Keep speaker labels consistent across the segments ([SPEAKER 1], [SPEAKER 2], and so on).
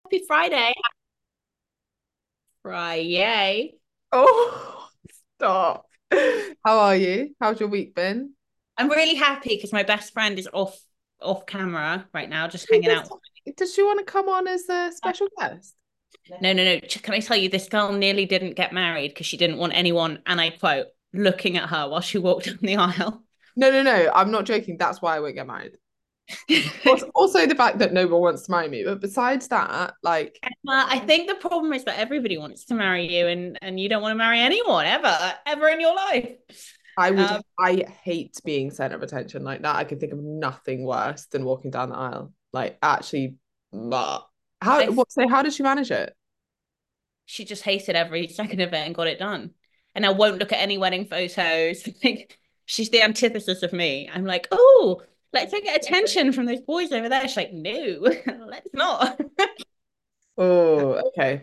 [SPEAKER 1] Happy Friday. Friday.
[SPEAKER 2] Oh, stop. How are you? How's your week been?
[SPEAKER 1] I'm really happy because my best friend is off camera right now, just
[SPEAKER 2] She
[SPEAKER 1] hanging out.
[SPEAKER 2] does she want to come on as a special guest?
[SPEAKER 1] No, no, no. Can I tell you, this girl nearly didn't get married because she didn't want anyone, and I quote, looking at her while she walked down the aisle.
[SPEAKER 2] No, no, no. I'm not joking. That's why I won't get married. Also, the fact that no one wants to marry me. But besides that, like,
[SPEAKER 1] Well, I think the problem is that everybody wants to marry you, and you don't want to marry anyone ever in your life. Um,
[SPEAKER 2] I hate being center of attention like that. I can think of nothing worse than walking down the aisle. Like, actually, bah.
[SPEAKER 1] I
[SPEAKER 2] How did she manage it?
[SPEAKER 1] She just hated every second of it and got it done. And I won't look at any wedding photos. Like she's the antithesis of me. I'm like, oh, let's get attention from those boys over there. She's like, no, let's not.
[SPEAKER 2] Oh, okay.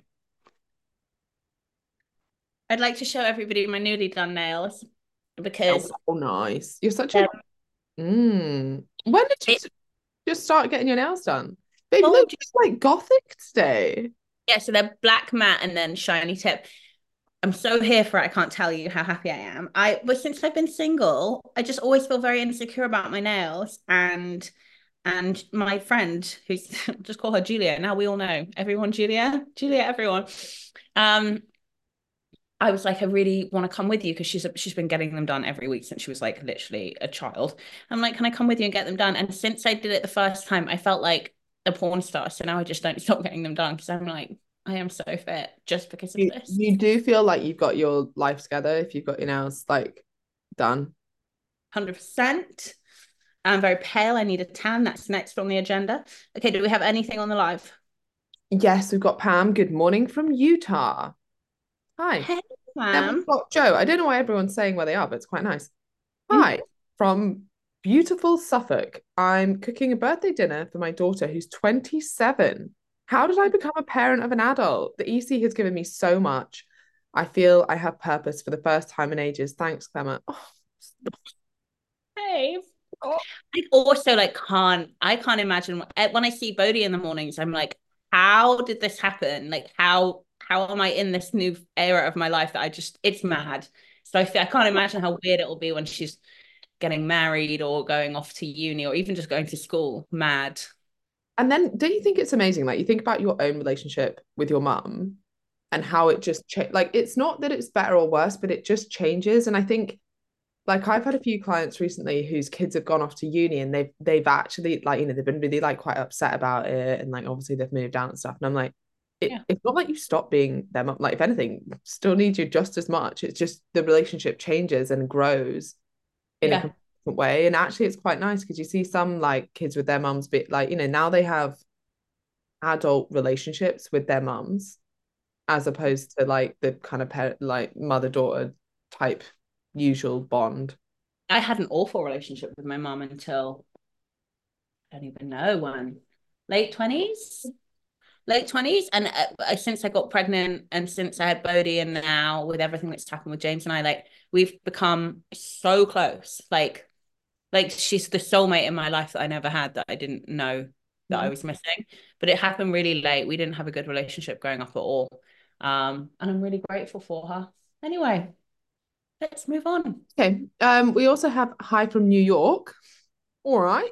[SPEAKER 1] I'd like to show everybody my newly done nails
[SPEAKER 2] Oh,
[SPEAKER 1] because
[SPEAKER 2] oh, nice. You're such a
[SPEAKER 1] they're
[SPEAKER 2] When did you
[SPEAKER 1] it
[SPEAKER 2] just start getting your nails done? Babe, you look
[SPEAKER 1] told you.
[SPEAKER 2] just like gothic today.
[SPEAKER 1] Yeah, so they're black matte and then shiny tip. I'm so here for it. I can't tell you how happy I am. But since I've been single, I just always feel very insecure about my nails. And my friend, who's just call her Julia. Now we all know everyone, Julia, everyone. Um, I was like, I really want to come with you because she's been getting them done every week since she was like literally a child. I'm like, can I come with you and get them done? And since I did it the first time, I felt like a porn star. So now I just don't stop getting them done because I'm like, I am so fit just because of this.
[SPEAKER 2] You do feel like you've got your life together if you've got your nails like done.
[SPEAKER 1] 100%. I'm very pale. I need a tan. That's next on the agenda. Okay, do we have anything on the live?
[SPEAKER 2] Yes, we've got Pam. Good morning from Utah. Hi.
[SPEAKER 1] Hey,
[SPEAKER 2] Then we've
[SPEAKER 1] ma'am.
[SPEAKER 2] got Joe. I don't know why everyone's saying where they are, but it's quite nice.
[SPEAKER 1] Mm.
[SPEAKER 2] Hi, from beautiful Suffolk. I'm cooking a birthday dinner for my daughter who's 27. How did I become a parent of an adult? The EC has given me so much. I feel I have purpose for the first time in ages. Thanks, Clement. Oh,
[SPEAKER 1] Hey.
[SPEAKER 2] oh.
[SPEAKER 1] I also like I can't imagine when I see Bodhi in the mornings, I'm like, how did this happen? Like how am I in this new era of my life that it's mad. So I can't imagine how weird it will be when she's getting married or going off to uni or even just going to school. Mad.
[SPEAKER 2] And then don't you think it's amazing? Like you think about your own relationship with your mum and how it just like it's not that it's better or worse, but it just changes. And I think like I've had a few clients recently whose kids have gone off to uni and they've actually like they've been really like quite upset about it and like obviously they've moved out and stuff and I'm like
[SPEAKER 1] Yeah.
[SPEAKER 2] it's not like you stop being them like if anything still need you just as much, it's just the relationship changes and grows in a
[SPEAKER 1] Yeah.
[SPEAKER 2] completely different way. And actually it's quite nice because you see some like kids with their mums bit like now they have adult relationships with their mums as opposed to like the kind of like mother daughter type usual bond.
[SPEAKER 1] I had an awful relationship with my mom until I don't even know when. Late 20s? Late 20s. And since I got pregnant and since I had Bodhi and now with everything that's happened with James and I, like we've become so close. Like she's the soulmate in my life that I never had that I didn't know that I was missing. But it happened really late. We didn't have a good relationship growing up at all. And I'm really grateful for her. Anyway, let's move on.
[SPEAKER 2] Okay. We also have hi from New York. All right.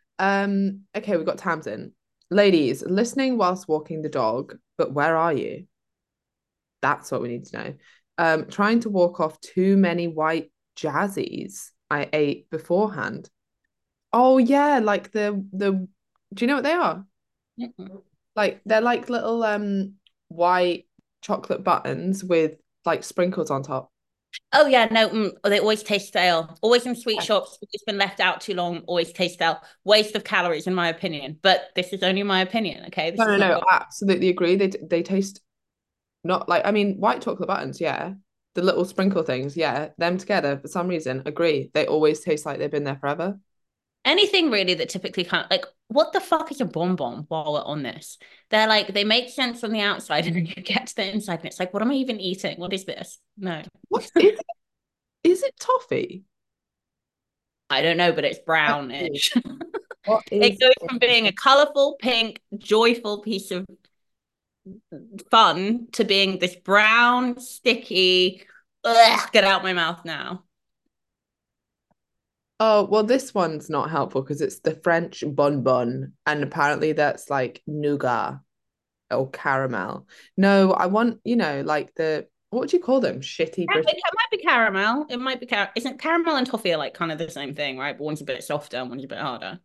[SPEAKER 2] Okay, we've got Tamsin. Ladies, listening whilst walking the dog, but where are you? That's what we need to know. Trying to walk off too many white jazzies I ate beforehand. Oh yeah, like the do you know what they are?
[SPEAKER 1] Mm-mm.
[SPEAKER 2] Like they're like little white chocolate buttons with like sprinkles on top.
[SPEAKER 1] Oh yeah, no, they always taste stale. Always in sweet shops, it's been left out too long. Always taste stale. Waste of calories, in my opinion. But this is only my opinion. Okay,
[SPEAKER 2] No,
[SPEAKER 1] this
[SPEAKER 2] no,
[SPEAKER 1] is not
[SPEAKER 2] no,
[SPEAKER 1] good.
[SPEAKER 2] I absolutely agree. They taste not like I mean white chocolate buttons, yeah. The little sprinkle things, yeah. Them together for some reason, agree. They always taste like they've been there forever.
[SPEAKER 1] Anything really that typically can't like. What the fuck is a bonbon? While we're on this, they're like they make sense on the outside, and then you get to the inside, and it's like, what am I even eating? What is this? No,
[SPEAKER 2] What is it? Is it toffee?
[SPEAKER 1] I don't know, but it's
[SPEAKER 2] What is
[SPEAKER 1] brownish.
[SPEAKER 2] what
[SPEAKER 1] It
[SPEAKER 2] is
[SPEAKER 1] goes
[SPEAKER 2] it?
[SPEAKER 1] from being a colorful, pink, joyful piece of fun to being this brown, sticky, ugh, get out my mouth now.
[SPEAKER 2] Oh, well, this one's not helpful because it's the French bonbon, and apparently that's like nougat or caramel. No, I want, like what do you call them? Shitty
[SPEAKER 1] It
[SPEAKER 2] British.
[SPEAKER 1] might be caramel. It might be Isn't caramel and toffee are like kind of the same thing, right? But one's a bit softer and one's a bit harder.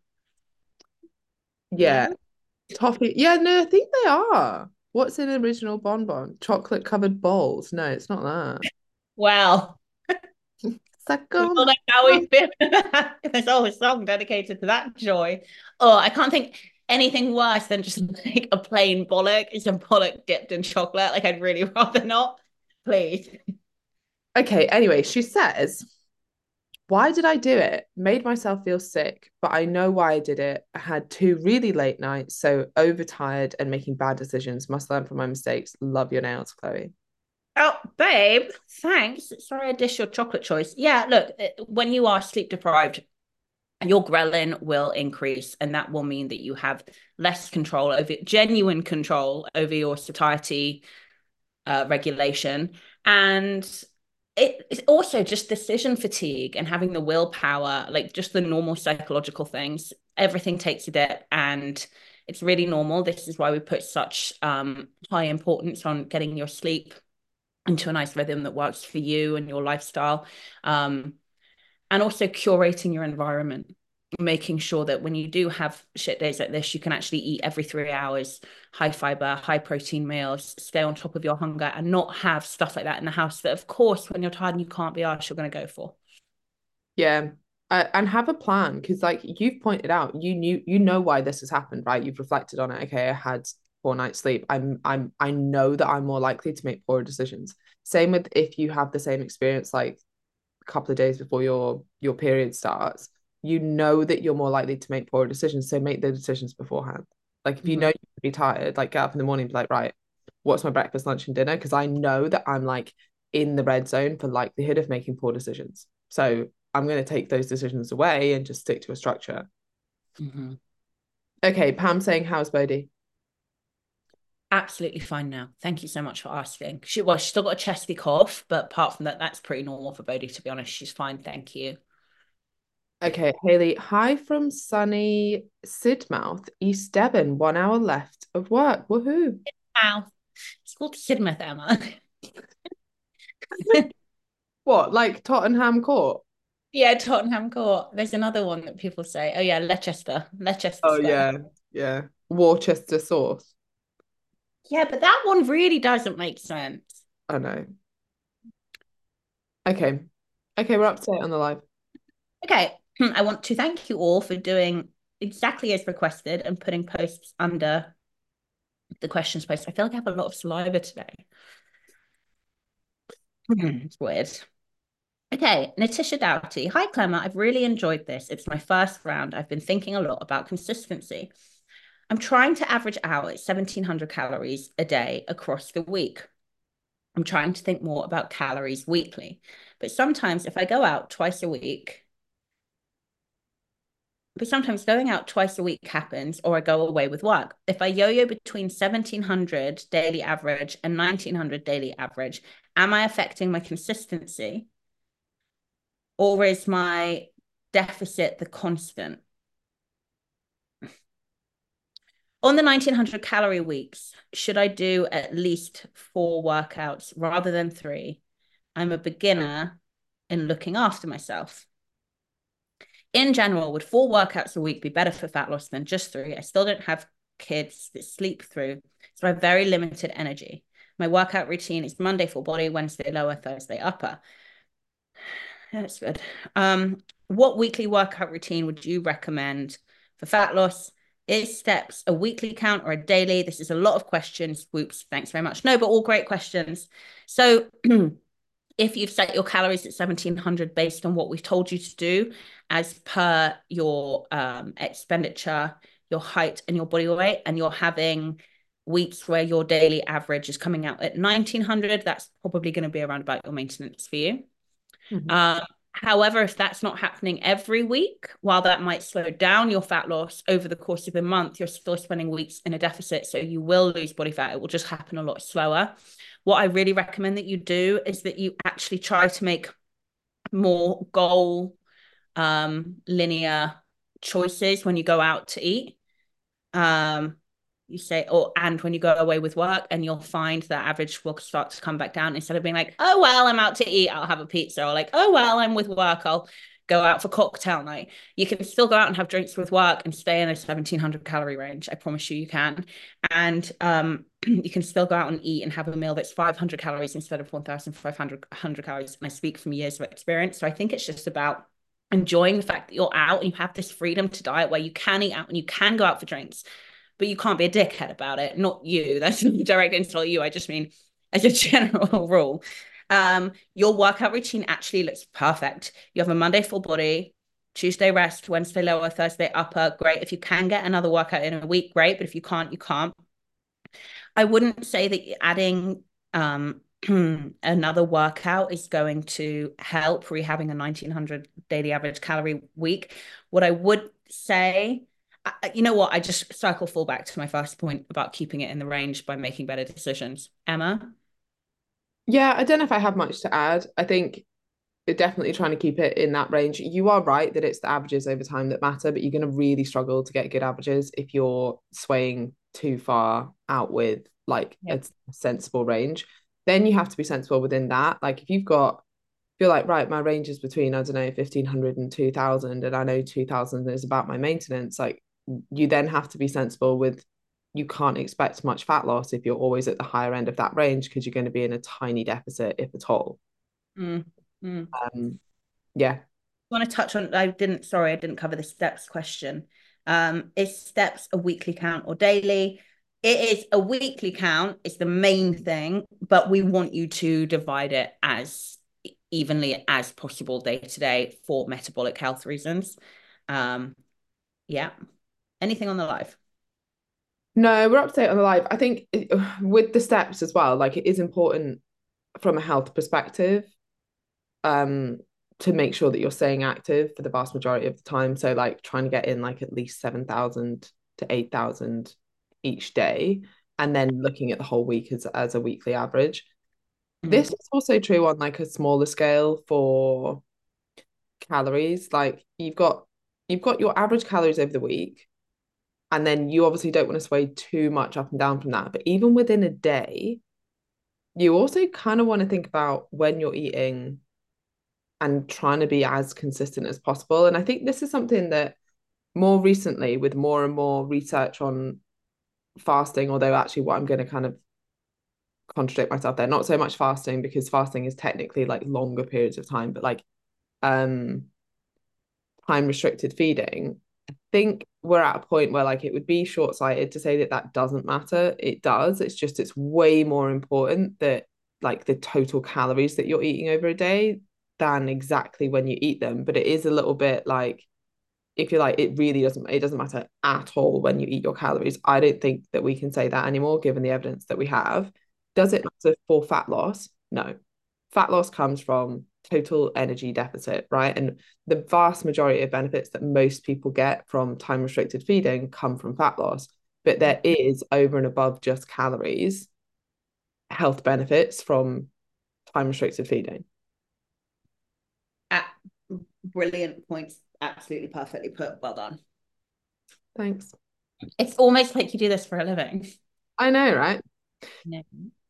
[SPEAKER 2] Yeah,
[SPEAKER 1] No?
[SPEAKER 2] toffee. Yeah, no, I think they are. What's an original bonbon? Chocolate covered balls. No, it's not that.
[SPEAKER 1] Well,
[SPEAKER 2] Suck
[SPEAKER 1] we
[SPEAKER 2] on.
[SPEAKER 1] all know how we feel. There's a whole song dedicated to that joy. Oh, I can't think anything worse than just like a plain bollock. It's a bollock dipped in chocolate. Like I'd really rather not. Please.
[SPEAKER 2] Okay, anyway, she says, why did I do it? Made myself feel sick, but I know why I did it. I had two really late nights, so overtired and making bad decisions. Must learn from my mistakes. Love your nails, Chloe.
[SPEAKER 1] Oh, babe, thanks. Sorry I dish your chocolate choice. Yeah, look, when you are sleep deprived, your ghrelin will increase, and that will mean that you have less control over genuine control over your satiety regulation. And it's also just decision fatigue and having the willpower, like just the normal psychological things. Everything takes a dip, and it's really normal. This is why we put such high importance on getting your sleep into a nice rhythm that works for you and your lifestyle. And also curating your environment, making sure that when you do have shit days like this, you can actually eat every 3 hours, high fiber, high protein meals, stay on top of your hunger, and not have stuff like that in the house that, of course, when you're tired and you can't be arsed, you're going to go for.
[SPEAKER 2] Yeah. And have a plan because, like you've pointed out, you know why this has happened, right? You've reflected on it. Okay, I had 4 nights sleep. I know that I'm more likely to make poorer decisions. Same with if you have the same experience, like a couple of days before your period starts, you know that you're more likely to make poorer decisions. So make the decisions beforehand. Like if you know
[SPEAKER 1] Mm-hmm.
[SPEAKER 2] you're be tired, like get up in the morning and be like, right, what's my breakfast, lunch, and dinner? Because I know that I'm like in the red zone for likelihood of making poor decisions. So I'm going to take those decisions away and just stick to a structure.
[SPEAKER 1] Mm-hmm.
[SPEAKER 2] Okay, Pam saying, how's Bodhi?
[SPEAKER 1] Absolutely fine now. Thank you so much for asking. She's still got a chesty cough, but apart from that, that's pretty normal for Bodhi, to be honest. She's fine. Thank you.
[SPEAKER 2] Okay, Haley, hi from sunny Sidmouth, East Devon. 1 hour left of work. Woohoo.
[SPEAKER 1] Wow. It's called Sidmouth, Emma.
[SPEAKER 2] What, like Tottenham Court?
[SPEAKER 1] Yeah, Tottenham Court. There's another one that people say. Oh yeah, Leicester
[SPEAKER 2] Oh
[SPEAKER 1] Square.
[SPEAKER 2] yeah, yeah. Worcester sauce.
[SPEAKER 1] Yeah, but that one really doesn't make sense.
[SPEAKER 2] I know. Okay. Okay, we're up to date on the live.
[SPEAKER 1] Okay, I want to thank you all for doing exactly as requested and putting posts under the questions post. I feel like I have a lot of saliva today. It's weird. Okay, Natisha Doughty. Hi, Clemmer. I've really enjoyed this. It's my first round. I've been thinking a lot about consistency. I'm trying to average out at 1,700 calories a day across the week. I'm trying to think more about calories weekly. But sometimes if I go out twice a week, but sometimes going out twice a week happens or I go away with work. If I yo-yo between 1,700 daily average and 1,900 daily average, am I affecting my consistency? Or is my deficit the constant? On the 1,900 calorie weeks, should I do at least 4 workouts rather than 3? I'm a beginner in looking after myself. In general, would 4 workouts a week be better for fat loss than just 3? I still don't have kids that sleep through, so I have very limited energy. My workout routine is Monday full body, Wednesday lower, Thursday upper. That's good. What weekly workout routine would you recommend for fat loss? Is steps a weekly count or a daily? This is a lot of questions. Whoops, thanks very much. No, but all great questions. So if you've set your calories at 1,700 based on what we've told you to do, as per your expenditure, your height, and your body weight, and you're having weeks where your daily average is coming out at 1,900, that's probably going to be around about your maintenance for you.
[SPEAKER 2] Mhm.
[SPEAKER 1] Um, However, if that's not happening every week, while that might slow down your fat loss over the course of a month, you're still spending weeks in a deficit. So you will lose body fat. It will just happen a lot slower. What I really recommend that you do is that you actually try to make more goal linear choices when you go out to eat. Um, you say, or and when you go away with work, and you'll find that average will start to come back down instead of being like, oh well, I'm out to eat, I'll have a pizza, or like, oh well, I'm with work, I'll go out for cocktail night. You can still go out and have drinks with work and stay in a 1700 calorie range. I promise you can. And you can still go out and eat and have a meal that's 500 calories instead of 1500 calories. And I speak from years of experience. So I think it's just about enjoying the fact that you're out and you have this freedom to diet where you can eat out and you can go out for drinks, but you can't be a dickhead about it. Not you. That's not a direct insult to you. I just mean as a general rule. Your workout routine actually looks perfect. You have a Monday full body, Tuesday rest, Wednesday lower, Thursday upper. Great. If you can get another workout in a week, great. But if you can't, you can't. I wouldn't say that adding another workout is going to help rehabbing a 1900 daily average calorie week. What I would say, you know what, I just cycle full back to my first point about keeping it in the range by making better decisions. Emma?
[SPEAKER 2] Yeah, I don't know if I have much to add. I think definitely trying to keep it in that range. You are right that it's the averages over time that matter, but you're going to really struggle to get good averages if you're swaying too far out with like
[SPEAKER 1] Yep.
[SPEAKER 2] a sensible range. Then you have to be sensible within that. Like if you've got, if you're like, right, my range is between, I don't know, 1500 and 2000, and I know 2000 is about my maintenance, like you then have to be sensible with, you can't expect much fat loss if you're always at the higher end of that range because you're going to be in a tiny deficit, if at all.
[SPEAKER 1] Mm, mm.
[SPEAKER 2] Yeah.
[SPEAKER 1] Want to touch on, I didn't cover the steps question. Is steps a weekly count or daily? It is a weekly count, it's the main thing, but we want you to divide it as evenly as possible day to day for metabolic health reasons. Um, yeah. Anything on the live?
[SPEAKER 2] No, we're up to date on the live. I think with the steps as well, like it is important from a health perspective, um, to make sure that you're staying active for the vast majority of the time. So like trying to get in like at least 7,000 to 8,000 each day, and then looking at the whole week as a weekly average. This
[SPEAKER 1] Mm.
[SPEAKER 2] is also true on like a smaller scale for calories. Like you've got your average calories over the week, and then you obviously don't want to sway too much up and down from that. But even within a day, you also kind of want to think about when you're eating and trying to be as consistent as possible. And I think this is something that more recently, with more and more research on fasting, although actually what I'm going to kind of contradict myself there, not so much fasting because fasting is technically like longer periods of time, but like um time restricted feeding. I think we're at a point where like it would be short-sighted to say that that doesn't matter. It does. It's just it's way more important that like the total calories that you're eating over a day than exactly when you eat them. But it is a little bit like, if you're like, it doesn't matter at all when you eat your calories. I don't think that we can say that anymore given the evidence that we have. Does it matter for fat loss? No. Fat loss comes from total energy deficit, right? And the vast majority of benefits that most people get from time restricted feeding come from fat loss. But there is, over and above just calories, health benefits from time restricted feeding.
[SPEAKER 1] Ah, brilliant points. Absolutely perfectly put. Well done.
[SPEAKER 2] Thanks.
[SPEAKER 1] It's almost like you do this for a living.
[SPEAKER 2] I know, right?
[SPEAKER 1] No.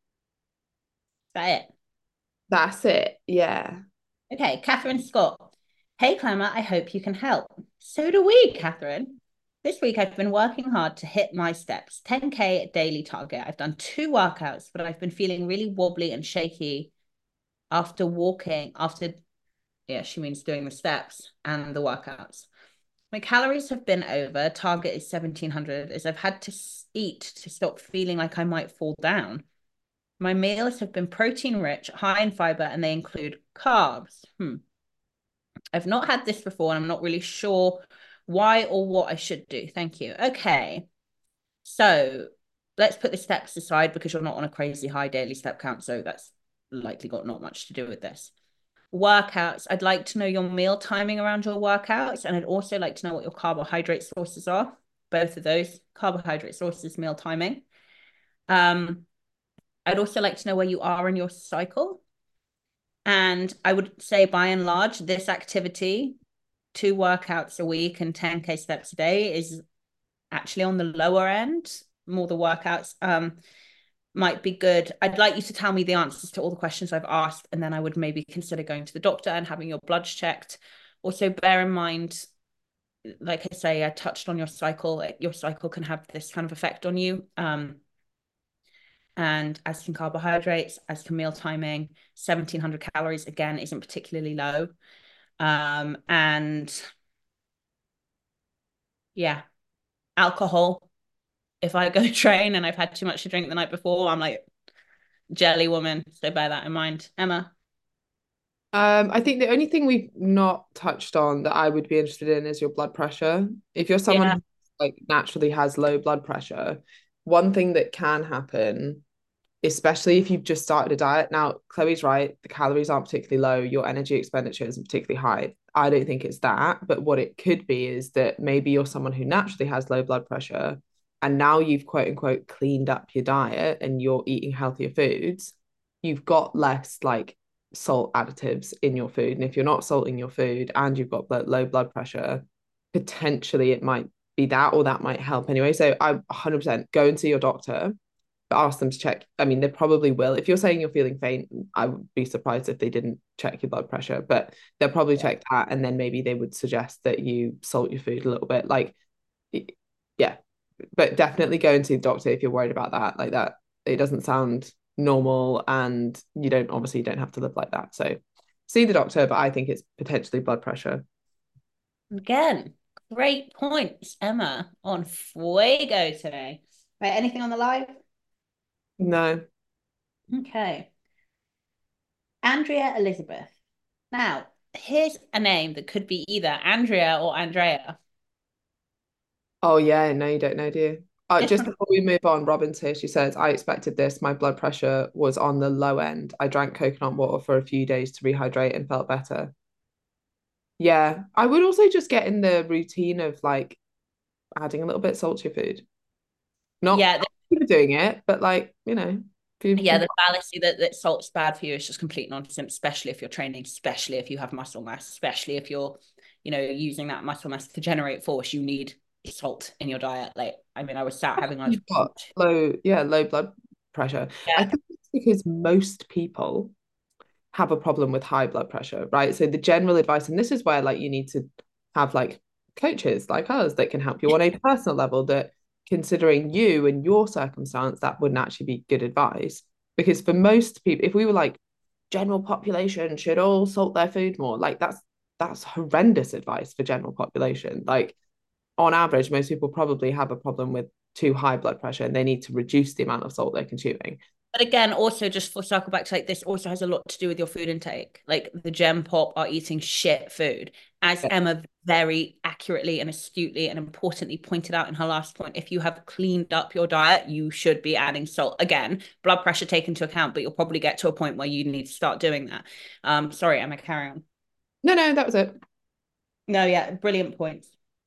[SPEAKER 1] Is that it?
[SPEAKER 2] That's it. Yeah.
[SPEAKER 1] Okay, Catherine Scott. Hey, Clemmer, I hope you can help. So do we, Catherine. This week I've been working hard to hit my steps, 10K daily target. I've done 2 workouts, but I've been feeling really wobbly and shaky after walking, yeah, she means doing the steps and the workouts. My calories have been over, target is 1700, as I've had to eat to stop feeling like I might fall down. My meals have been protein rich, high in fiber, and they include carbs. I've not had this before, and I'm not really sure why or what I should do. Thank you. Okay. So let's put the steps aside because you're not on a crazy high daily step count. So that's likely got not much to do with this. Workouts, I'd like to know your meal timing around your workouts, and I'd also like to know what your carbohydrate sources are. Both of those, carbohydrate sources, meal timing. Um, I'd also like to know where you are in your cycle. And I would say by and large, this activity, 2 workouts a week and 10K steps a day, is actually on the lower end. More the workouts might be good. I'd like you to tell me the answers to all the questions I've asked, and then I would maybe consider going to the doctor and having your bloods checked. Also, bear in mind, like I say, I touched on your cycle. Your cycle can have this kind of effect on you. And as can carbohydrates, as can meal timing. 1,700 calories, again, isn't particularly low. And yeah, alcohol. If I go train and I've had too much to drink the night before, I'm like jelly woman. So bear that in mind. Emma.
[SPEAKER 2] I think the only thing we've not touched on that I would be interested in is your blood pressure. If you're someone
[SPEAKER 1] Yeah.
[SPEAKER 2] who like naturally has low blood pressure, one thing that can happen, especially if you've just started a diet. Now, Chloe's right, the calories aren't particularly low, your energy expenditure isn't particularly high. I don't think it's that, but what it could be is that maybe you're someone who naturally has low blood pressure, and now you've quote unquote cleaned up your diet and you're eating healthier foods. You've got less like salt additives in your food. And if you're not salting your food and you've got low blood pressure, potentially it might be that, or that might help anyway. So I 100% go and see your doctor, ask them to check. I mean, they probably will. If you're saying you're feeling faint, I would be surprised if they didn't check your blood pressure, but they'll probably check that. And then maybe they would suggest that you salt your food a little bit. Like, yeah, but definitely go and see the doctor if you're worried about that. Like that, it doesn't sound normal, and you don't have to live like that. So see the doctor, but I think it's potentially blood pressure.
[SPEAKER 1] Again, great points, Emma, on fuego today. Right, anything on the live?
[SPEAKER 2] No.
[SPEAKER 1] Okay. Andrea Elizabeth. Now, here's a name that could be either Andrea or Andrea.
[SPEAKER 2] Oh yeah, no, you don't know, do you? Just
[SPEAKER 1] Different.
[SPEAKER 2] before we move on, Robin's here. She says, I expected this. My blood pressure was on the low end. I drank coconut water for a few days to rehydrate and felt better. Yeah, I would also just get in the routine of like adding a little bit of salt to your food. Not
[SPEAKER 1] Yeah,
[SPEAKER 2] doing it, but like,
[SPEAKER 1] yeah, the fallacy that salt's bad for you is just complete nonsense, especially if you're training, especially if you have muscle mass, especially if you're, using that muscle mass to generate force, you need salt in your diet. Like, I mean, I was sat having lunch.
[SPEAKER 2] you've got low blood pressure. I
[SPEAKER 1] Yeah.
[SPEAKER 2] think it's because most people have a problem with high blood pressure, right? So the general advice, and this is where like you need to have like coaches like us that can help you on a personal level, that considering you and your circumstance, that wouldn't actually be good advice. Because for most people, if we were like general population should all salt their food more, like that's horrendous advice for general population. Like on average, most people probably have a problem with too high blood pressure and they need to reduce the amount of salt they're consuming.
[SPEAKER 1] But again, also just for circle back to like this also has a lot to do with your food intake. Like the Gem Pop are eating shit food. As
[SPEAKER 2] Yeah.
[SPEAKER 1] Emma very accurately and astutely and importantly pointed out in her last point, if you have cleaned up your diet, you should be adding salt. Again, blood pressure taken into account, but you'll probably get to a point where you need to start doing that. Sorry, Emma, carry on.
[SPEAKER 2] No, that was it.
[SPEAKER 1] No, yeah, brilliant points.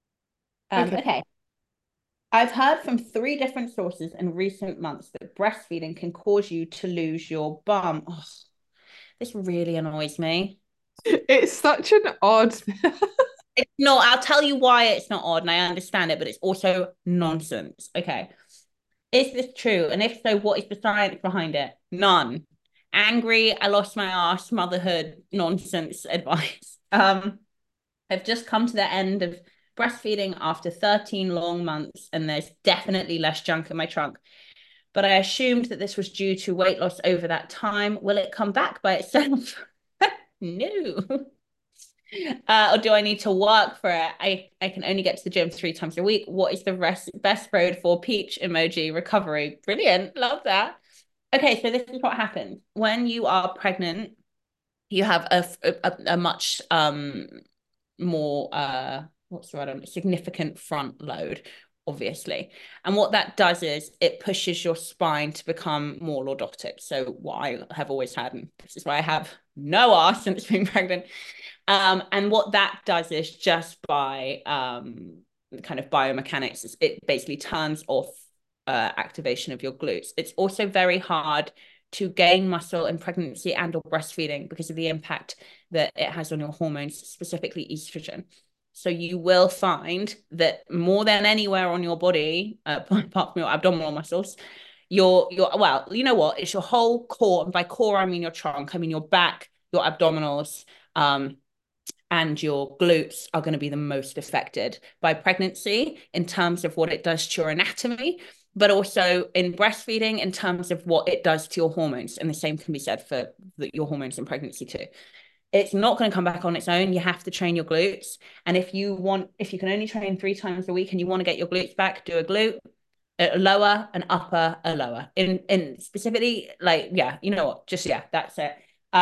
[SPEAKER 2] Okay.
[SPEAKER 1] Okay. I've heard from 3 different sources in recent months that breastfeeding can cause you to lose your bum. Oh, this really annoys me.
[SPEAKER 2] It's such an odd.
[SPEAKER 1] It's not, I'll tell you why it's not odd, and I understand it, but it's also nonsense. Okay. Is this true? And if so, what is the science behind it? None. Angry, I lost my ass, motherhood, nonsense advice. I've just come to the end of breastfeeding after 13 long months, and there's definitely less junk in my trunk. But I assumed that this was due to weight loss over that time. Will it come back by itself? No. Or do I need to work for it? I can only get to the gym 3 times a week. What is the best road for peach emoji recovery? Brilliant. Love that. Okay, so this is what happens. When you are pregnant, you have a much more what's the word, significant front load, obviously. And what that does is it pushes your spine to become more lordotic. So what I have always had, and this is why I have no ass since being pregnant. And what that does is just by kind of biomechanics, it basically turns off activation of your glutes. It's also very hard to gain muscle in pregnancy and or breastfeeding because of the impact that it has on your hormones, specifically estrogen. So you will find that more than anywhere on your body, apart from your abdominal muscles, your well, you know what? It's your whole core, and by core I mean your trunk, I mean your back, your abdominals, and your glutes are going to be the most affected by pregnancy in terms of what it does to your anatomy, but also in breastfeeding in terms of what it does to your hormones. And the same can be said for your hormones in pregnancy too. It's not going to come back on its own. You have to train your glutes. And if you can only train 3 times a week and you want to get your glutes back, do a glute, a lower, an upper, a lower. In specifically, like, yeah, you know what? Just, yeah, that's it.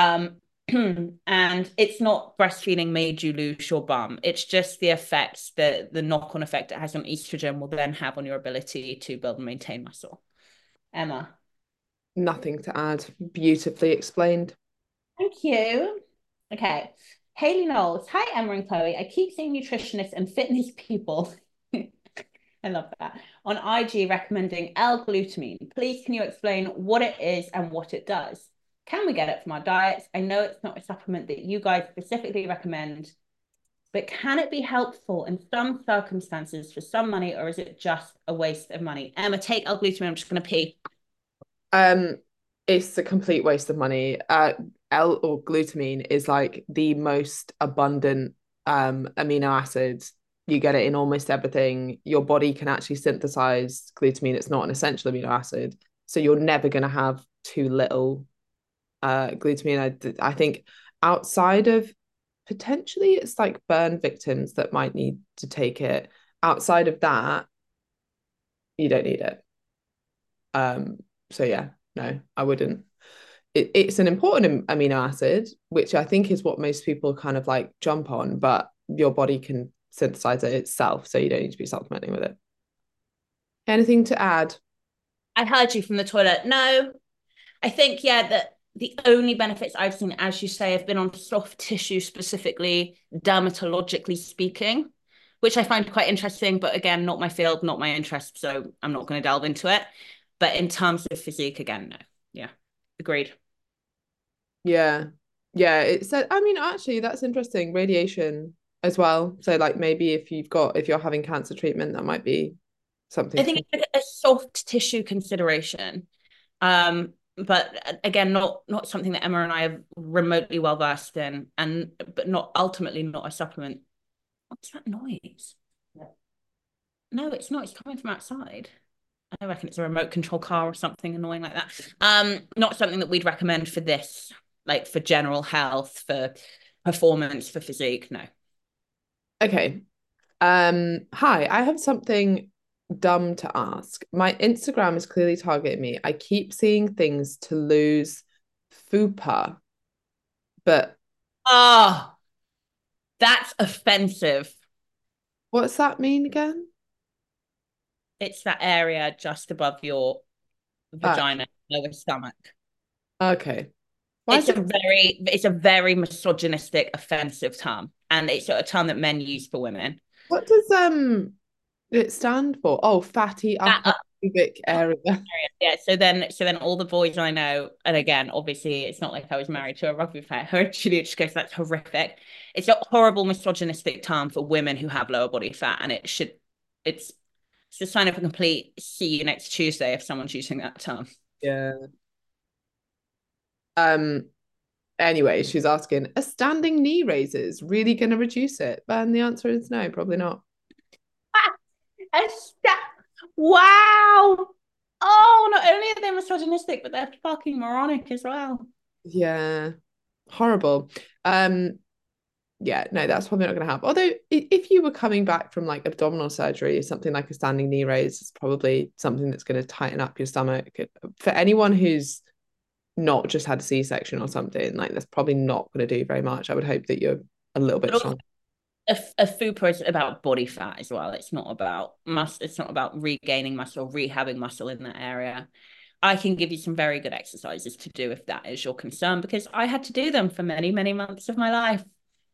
[SPEAKER 1] And it's not breastfeeding made you lose your bum. It's just the effects, the knock-on effect it has on estrogen will then have on your ability to build and maintain muscle. Emma.
[SPEAKER 2] Nothing to add. Beautifully explained.
[SPEAKER 1] Thank you. Okay. Haley Knowles. Hi, Emma and Chloe. I keep seeing nutritionists and fitness people. I love that. On IG recommending L-glutamine. Please, can you explain what it is and what it does? Can we get it from our diets? I know it's not a supplement that you guys specifically recommend, but can it be helpful in some circumstances for some money, or is it just a waste of money? Emma, take L-glutamine. I'm just going to pee.
[SPEAKER 2] Um, it's a complete waste of money. L or glutamine is like the most abundant amino acids. You get it in almost everything. Your body can actually synthesize glutamine. It's not an essential amino acid, so you're never going to have too little glutamine. I think outside of potentially it's like burn victims that might need to take it. Outside of that, you don't need it. So yeah, no, I wouldn't. It's an important amino acid, which I think is what most people kind of like jump on, but your body can synthesize it itself, so you don't need to be supplementing with it. Anything to add?
[SPEAKER 1] I heard you from the toilet. No, I think, yeah, that the only benefits I've seen, as you say, have been on soft tissue, specifically dermatologically speaking, which I find quite interesting. But again, not my field, not my interest. So I'm not going to delve into it. But in terms of physique, again, no. Yeah, agreed.
[SPEAKER 2] Yeah. Yeah, it said, I mean, actually, that's interesting. Radiation as well. So like maybe if you're having cancer treatment, that might be something
[SPEAKER 1] I
[SPEAKER 2] to
[SPEAKER 1] think
[SPEAKER 2] consider.
[SPEAKER 1] it's a soft tissue consideration. But again, not something that Emma and I are remotely well versed in, and but not ultimately not a supplement. What's that noise? No, it's not. It's coming from outside. I reckon it's a remote control car or something annoying like that. Not something that we'd recommend for this, like for general health, for performance, for physique. No.
[SPEAKER 2] Okay. Hi, I have something dumb to ask. My Instagram is clearly targeting me. I keep seeing things to lose fupa, but
[SPEAKER 1] Oh, that's offensive.
[SPEAKER 2] what's that mean again?
[SPEAKER 1] It's that area just above your vagina, lower stomach.
[SPEAKER 2] Okay. Why is it?
[SPEAKER 1] It's a very misogynistic, offensive term, and it's a term that men use for women.
[SPEAKER 2] What does it stand for? Oh, fatty upper
[SPEAKER 1] That
[SPEAKER 2] pubic area.
[SPEAKER 1] Yeah, so then all the boys I know, and again, obviously it's not like I was married to a rugby player who actually just goes, that's horrific. It's a horrible misogynistic term for women who have lower body fat, and it's it's a sign of a complete see you next Tuesday if someone's using that term.
[SPEAKER 2] Yeah. Um, anyway, she's asking, are standing knee raises really going to reduce it? And the answer is no, probably not.
[SPEAKER 1] Wow. Oh, not only are they misogynistic, but they're fucking moronic as well.
[SPEAKER 2] Yeah. Horrible. Yeah, no, that's probably not going to happen. Although, if you were coming back from like abdominal surgery, something like a standing knee raise is probably something that's going to tighten up your stomach. For anyone who's not just had a C-section or something, like that's probably not going to do very much. I would hope that you're a little bit
[SPEAKER 1] But also,
[SPEAKER 2] strong.
[SPEAKER 1] a fupa is about body fat as well. It's not about muscle. It's not about regaining muscle, rehabbing muscle in that area. I can give you some very good exercises to do if that is your concern, because I had to do them for many, many months of my life.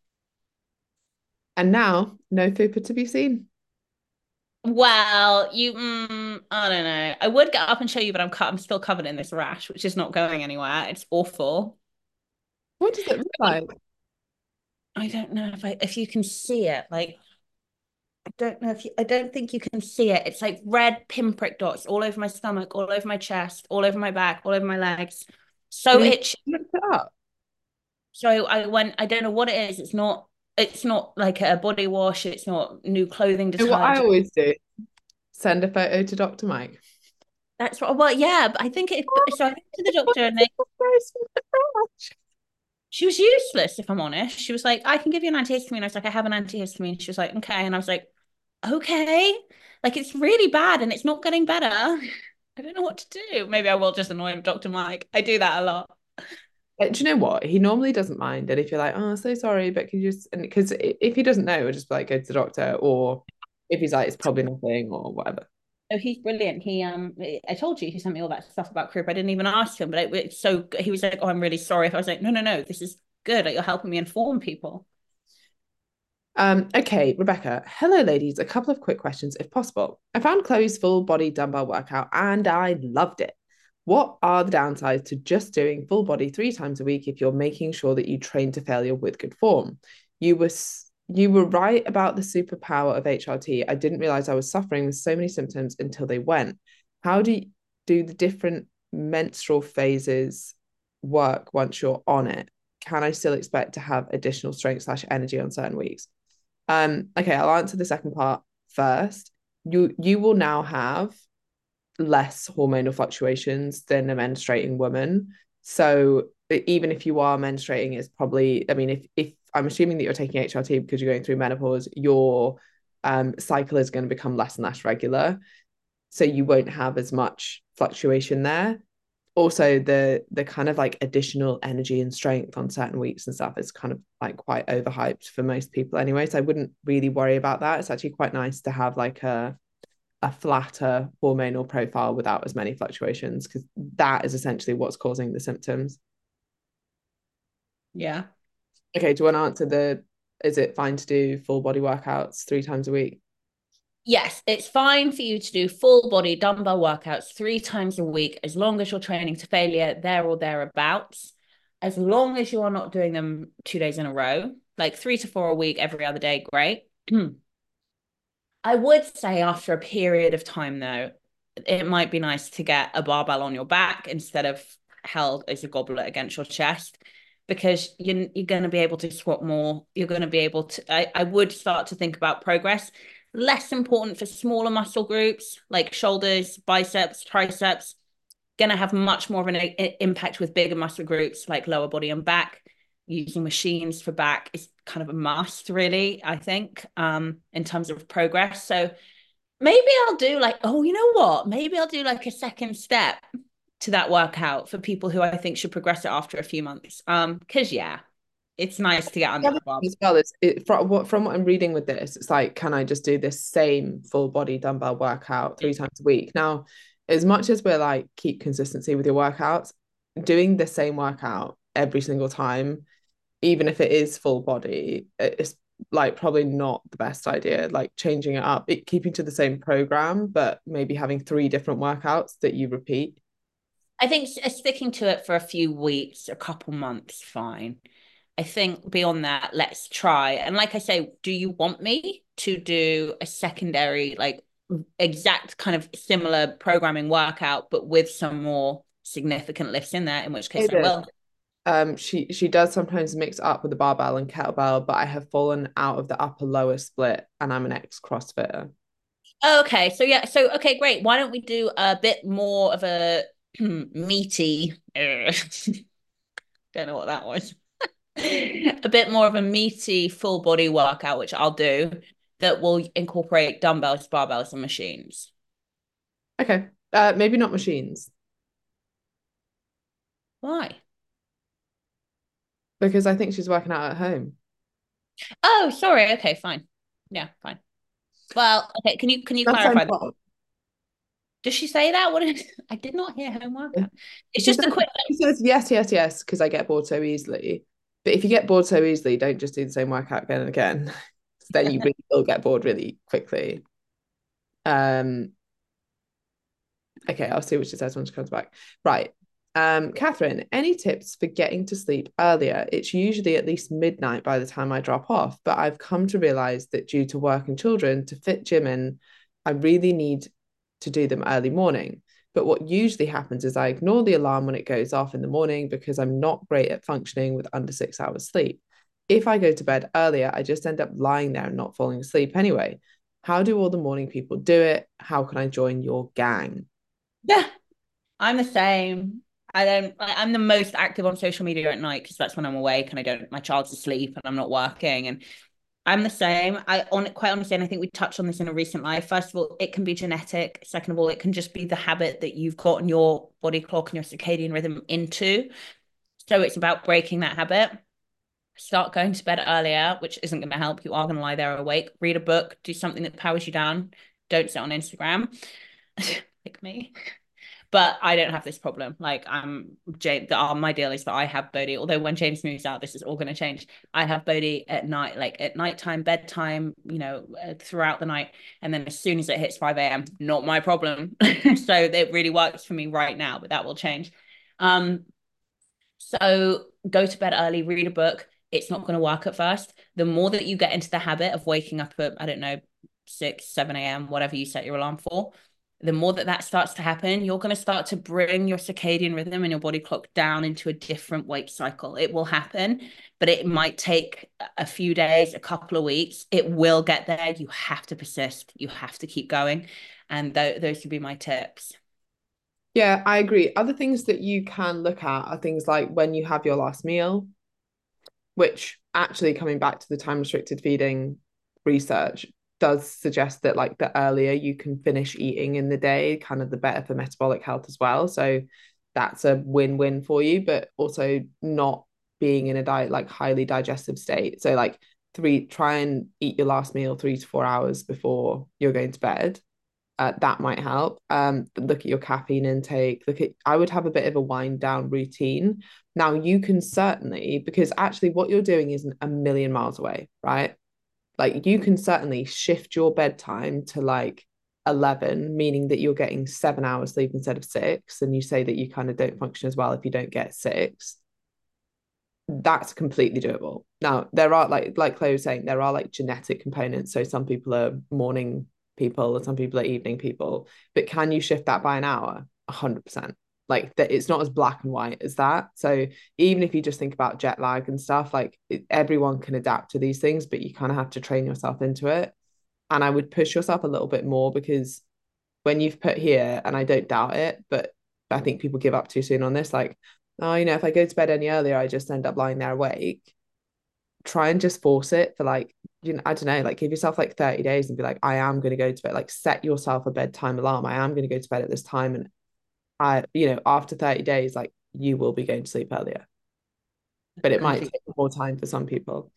[SPEAKER 2] And now, no fupa to be seen.
[SPEAKER 1] Well, I don't know. I would get up and show you, but I'm still covered in this rash, which is not going anywhere. It's awful.
[SPEAKER 2] What does it look like?
[SPEAKER 1] I don't know if you can see it. Like, I don't think you can see it. It's like red pinprick dots all over my stomach, all over my chest, all over my back, all over my legs.
[SPEAKER 2] Have
[SPEAKER 1] So
[SPEAKER 2] you
[SPEAKER 1] itchy.
[SPEAKER 2] looked it up?
[SPEAKER 1] So I don't know what it is. It's not like a body wash. It's not new clothing
[SPEAKER 2] You know what I
[SPEAKER 1] detergent.
[SPEAKER 2] always do? Send a photo to Dr. Mike.
[SPEAKER 1] That's what, well, yeah, but I think so I went to the doctor and she was useless, if I'm honest. She was like, I can give you an antihistamine. I was like, I have an antihistamine. She was like, okay. And I was like, okay. Like, it's really bad and it's not getting better. I don't know what to do. Maybe I will just annoy Dr. Mike. I do that a lot.
[SPEAKER 2] Do you know what? He normally doesn't mind. And if you're like, oh, so sorry, but can you just, and because if he doesn't know, just be like, go to the doctor. Or if he's like, it's probably nothing or whatever.
[SPEAKER 1] Oh, he's brilliant. I told you he sent me all that stuff about Croup. I didn't even ask him, but it's so good. He was like, "Oh, I'm really sorry." I was like, "No, no, no. This is good. Like, you're helping me inform people."
[SPEAKER 2] Okay, Rebecca. Hello, ladies. A couple of quick questions, if possible. I found Chloe's full body dumbbell workout and I loved it. What are the downsides to just doing full body 3 times a week if you're making sure that you train to failure with good form? You were right about the superpower of HRT. I didn't realize I was suffering with so many symptoms until they went. How do the different menstrual phases work once you're on it? Can I still expect to have additional strength slash energy on certain weeks? Okay, I'll answer the second part first. You will now have less hormonal fluctuations than a menstruating woman. So even if you are menstruating, it's probably, I mean, if I'm assuming that you're taking HRT because you're going through menopause, your cycle is going to become less and less regular. So you won't have as much fluctuation there. Also, the kind of like additional energy and strength on certain weeks and stuff is kind of like quite overhyped for most people anyway. So I wouldn't really worry about that. It's actually quite nice to have like a flatter hormonal profile without as many fluctuations because that is essentially what's causing the symptoms.
[SPEAKER 1] Yeah.
[SPEAKER 2] Okay, do you want to answer the is it fine to do full body workouts 3 times a week?
[SPEAKER 1] Yes, it's fine for you to do full body dumbbell workouts 3 times a week as long as you're training to failure there or thereabouts. As long as you are not doing them 2 days in a row, like 3 to 4 a week, every other day, great. I would say after a period of time, though, it might be nice to get a barbell on your back instead of held as a goblet against your chest because you're going to be able to squat more. You're going to be able to, I would start to think about progress. Less important for smaller muscle groups like shoulders, biceps, triceps. Going to have much more of an impact with bigger muscle groups like lower body and back. Using machines for back is kind of a must, really, I think, in terms of progress. So maybe I'll do like, oh, you know what? Maybe I'll do like a second step to that workout for people who I think should progress it after a few months. Because yeah, it's nice to get under the bar.
[SPEAKER 2] As well as from what I'm reading with this, it's like, can I just do this same full body dumbbell workout 3 times a week? Now, as much as we're like keep consistency with your workouts, doing the same workout every single time, even if it is full body, it's like probably not the best idea. Like changing it up, keeping to the same program, but maybe having 3 different workouts that you repeat.
[SPEAKER 1] I think sticking to it for a few weeks, a couple months, fine. I think beyond that, let's try. And like I say, do you want me to do a secondary, like exact kind of similar programming workout, but with some more significant lifts in there, in which case I will.
[SPEAKER 2] She does sometimes mix it up with the barbell and kettlebell, but I have fallen out of the upper lower split and I'm an ex CrossFitter.
[SPEAKER 1] Okay, so yeah, so okay, great. Why don't we do a bit more of a meaty, don't know what that was. A bit more of a meaty full body workout, which I'll do, that will incorporate dumbbells, barbells, and machines.
[SPEAKER 2] Okay. Maybe not machines
[SPEAKER 1] Why?
[SPEAKER 2] because I think she's working out at home.
[SPEAKER 1] Oh, sorry. Okay, fine. Yeah, fine. Well, okay, can you
[SPEAKER 2] That sounds
[SPEAKER 1] clarify that?
[SPEAKER 2] fun.
[SPEAKER 1] Does she say that? What is I did not hear home workout. It's
[SPEAKER 2] She
[SPEAKER 1] just
[SPEAKER 2] says,
[SPEAKER 1] a quick.
[SPEAKER 2] she says yes, yes, yes, because I get bored so easily. But if you get bored so easily, don't just do the same workout again and again. Then you really will get bored really quickly. Um, okay, I'll see what she says when she comes back. Right. Catherine, any tips for getting to sleep earlier? It's usually at least midnight by the time I drop off, but I've come to realize that due to work and children, to fit gym in, I really need to do them early morning. But what usually happens is I ignore the alarm when it goes off in the morning because I'm not great at functioning with under 6 hours sleep. If I go to bed earlier, I just end up lying there and not falling asleep anyway. How do all the morning people do it? How can I join your gang?
[SPEAKER 1] Yeah, I'm the same. I'm the most active on social media at night because that's when I'm awake and I don't, my child's asleep and I'm not working. And I'm the same. Quite honestly, and I think we touched on this in a recent life. First of all, it can be genetic. Second of all, it can just be the habit that you've gotten your body clock and your circadian rhythm into. So it's about breaking that habit. Start going to bed earlier, which isn't going to help. You are going to lie there awake. Read a book, do something that powers you down. Don't sit on Instagram, like me. But I don't have this problem. Like I'm James. My deal is that I have Bodhi. Although when James moves out, this is all going to change. I have Bodhi at night, like at nighttime, bedtime. Throughout the night, and then as soon as it hits 5 a.m., not my problem. So it really works for me right now, but that will change. Um, so go to bed early, read a book. It's not going to work at first. The more that you get into the habit of waking up at, I don't know, 6, 7 a.m., whatever you set your alarm for, the more that that starts to happen, you're going to start to bring your circadian rhythm and your body clock down into a different wake cycle. It will happen, but it might take a few days, a couple of weeks. It will get there. You have to persist. You have to keep going. And those would be my tips.
[SPEAKER 2] Yeah, I agree. Other things that you can look at are things like when you have your last meal, which actually coming back to the time restricted feeding research does suggest that like the earlier you can finish eating in the day, kind of the better for metabolic health as well. So that's a win-win for you, but also not being in a diet like highly digestive state. So like try and eat your last meal 3 to 4 hours before you're going to bed. That might help. Look at your caffeine intake. I would have a bit of a wind down routine. Now you can certainly, because actually what you're doing isn't a million miles away, right? Like you can certainly shift your bedtime to like 11, meaning that you're getting 7 hours sleep instead of six. And you say that you kind of don't function as well if you don't get six. That's completely doable. Now there are like Chloe was saying, there are like genetic components. So some people are morning people and some people are evening people. But can you shift that by an hour? 100%. Like that, it's not as black and white as that. So even if you just think about jet lag and stuff, like everyone can adapt to these things, but you kind of have to train yourself into it. And I would push yourself a little bit more because when you've put here, and I don't doubt it, but I think people give up too soon on this, like, oh, if I go to bed any earlier, I just end up lying there awake. Try and just force it for like, I don't know, like give yourself like 30 days and be like, I am going to go to bed, like set yourself a bedtime alarm. I am going to go to bed at this time. And after 30 days, like you will be going to sleep earlier. But it might
[SPEAKER 1] Completely,
[SPEAKER 2] take more time for some people.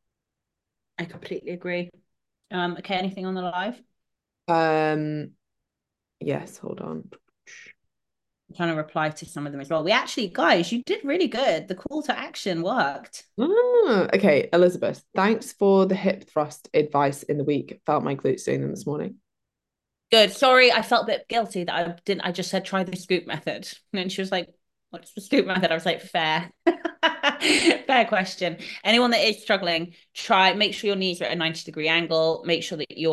[SPEAKER 1] I completely agree. Okay, anything on the live?
[SPEAKER 2] Um, yes, hold on.
[SPEAKER 1] I'm trying to reply to some of them as well. We actually, guys, you did really good. The call to action worked.
[SPEAKER 2] Okay, Elizabeth, thanks for the hip thrust advice in the week. Felt my glutes doing them this morning.
[SPEAKER 1] Good. Sorry, I felt a bit guilty that I didn't. I just said try the scoop method, and then she was like, "What's the scoop method?" I was like, "Fair, fair question." Anyone that is struggling, make sure your knees are at a 90-degree angle. Make sure that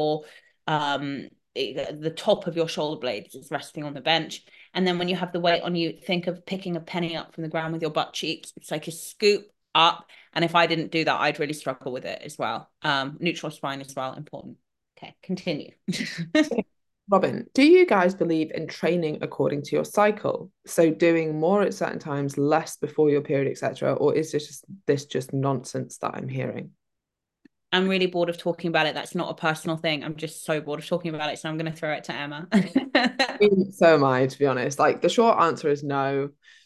[SPEAKER 1] the top of your shoulder blades is resting on the bench. And then when you have the weight on you, think of picking a penny up from the ground with your butt cheeks. It's like a scoop up. And if I didn't do that, I'd really struggle with it as well. Neutral spine as well, important. Okay, continue.
[SPEAKER 2] Robin, do you guys believe in training according to your cycle? So doing more at certain times, less before your period, etc., or is this just nonsense that I'm hearing?
[SPEAKER 1] I'm really bored of talking about it. That's not a personal thing. I'm just so bored of talking about it. So I'm going to throw it to Emma.
[SPEAKER 2] So am I, to be honest. Like the short answer is no.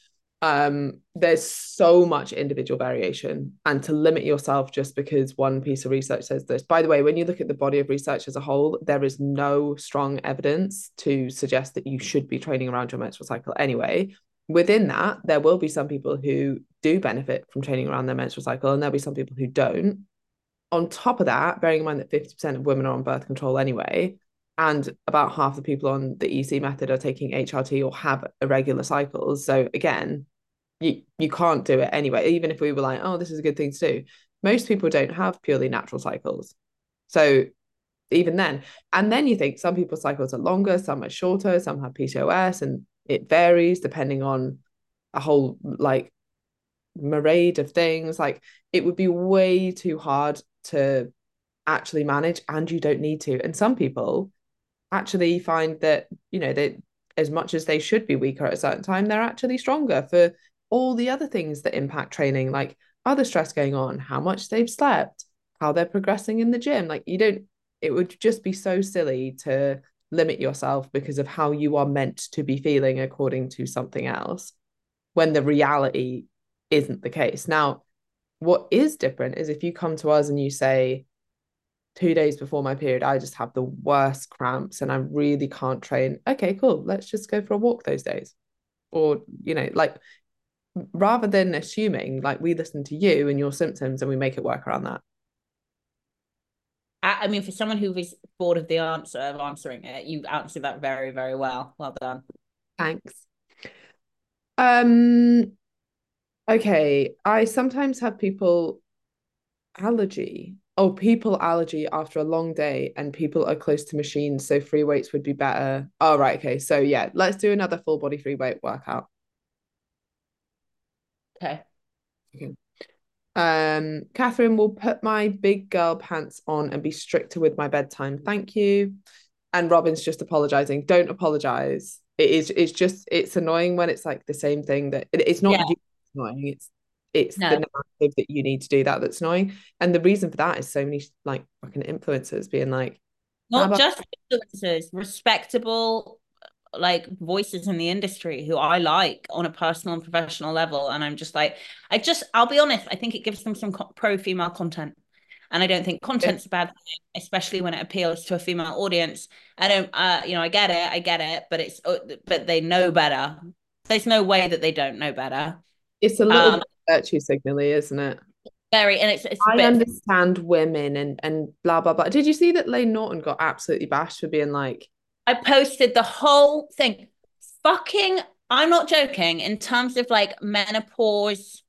[SPEAKER 2] There's so much individual variation, and to limit yourself just because one piece of research says this. By the way, when you look at the body of research as a whole, there is no strong evidence to suggest that you should be training around your menstrual cycle anyway. Within that, there will be some people who do benefit from training around their menstrual cycle, and there'll be some people who don't. On top of that, bearing in mind that 50% of women are on birth control anyway, and about half the people on the EC method are taking HRT or have irregular cycles. So again, you can't do it anyway. Even if we were like, oh, this is a good thing to do, most people don't have purely natural cycles. So even then, and then you think some people's cycles are longer, some are shorter, some have PCOS, and it varies depending on a whole like myriad of things. Like it would be way too hard to actually manage, and you don't need to. And some people actually find that, they, as much as they should be weaker at a certain time, they're actually stronger for all the other things that impact training, like other stress going on, how much they've slept, how they're progressing in the gym. Like you don't, it would just be so silly to limit yourself because of how you are meant to be feeling according to something else when the reality isn't the case. Now, what is different is if you come to us and you say, 2 days before my period, I just have the worst cramps and I really can't train. Okay, cool. Let's just go for a walk those days. Or, like rather than assuming, like we listen to you and your symptoms and we make it work around that.
[SPEAKER 1] I mean, for someone who was bored of the answer of answering it, you answered that very, very well. Well done.
[SPEAKER 2] Thanks. Um, okay. I sometimes have people allergy after a long day and people are close to machines, so free weights would be better. Oh, right, okay. So yeah, let's do another full body free weight workout.
[SPEAKER 1] Okay.
[SPEAKER 2] Okay. Catherine will put my big girl pants on and be stricter with my bedtime. Thank you. And Robin's just apologizing. Don't apologize. It's annoying when it's like the same thing it's not
[SPEAKER 1] Yeah.
[SPEAKER 2] you annoying, it's the
[SPEAKER 1] No.
[SPEAKER 2] narrative that you need to do that's annoying. And the reason for that is so many like fucking influencers being like, how
[SPEAKER 1] Not
[SPEAKER 2] about
[SPEAKER 1] just influencers, respectable like voices in the industry who I like on a personal and professional level. And I'm just like, I'll be honest, I think it gives them some pro female content. And I don't think
[SPEAKER 2] it?
[SPEAKER 1] content's a bad thing, especially when it appeals to a female audience. I don't, I get it, but but they know better. There's no way that they don't know better.
[SPEAKER 2] It's a little
[SPEAKER 1] Um,
[SPEAKER 2] bit virtue signally, isn't it?
[SPEAKER 1] very, and it's a
[SPEAKER 2] I
[SPEAKER 1] bit.
[SPEAKER 2] understand women and blah blah blah. Did you see that Lane Norton got absolutely bashed for being like,
[SPEAKER 1] I posted the whole thing. Fucking, I'm not joking. In terms of like menopause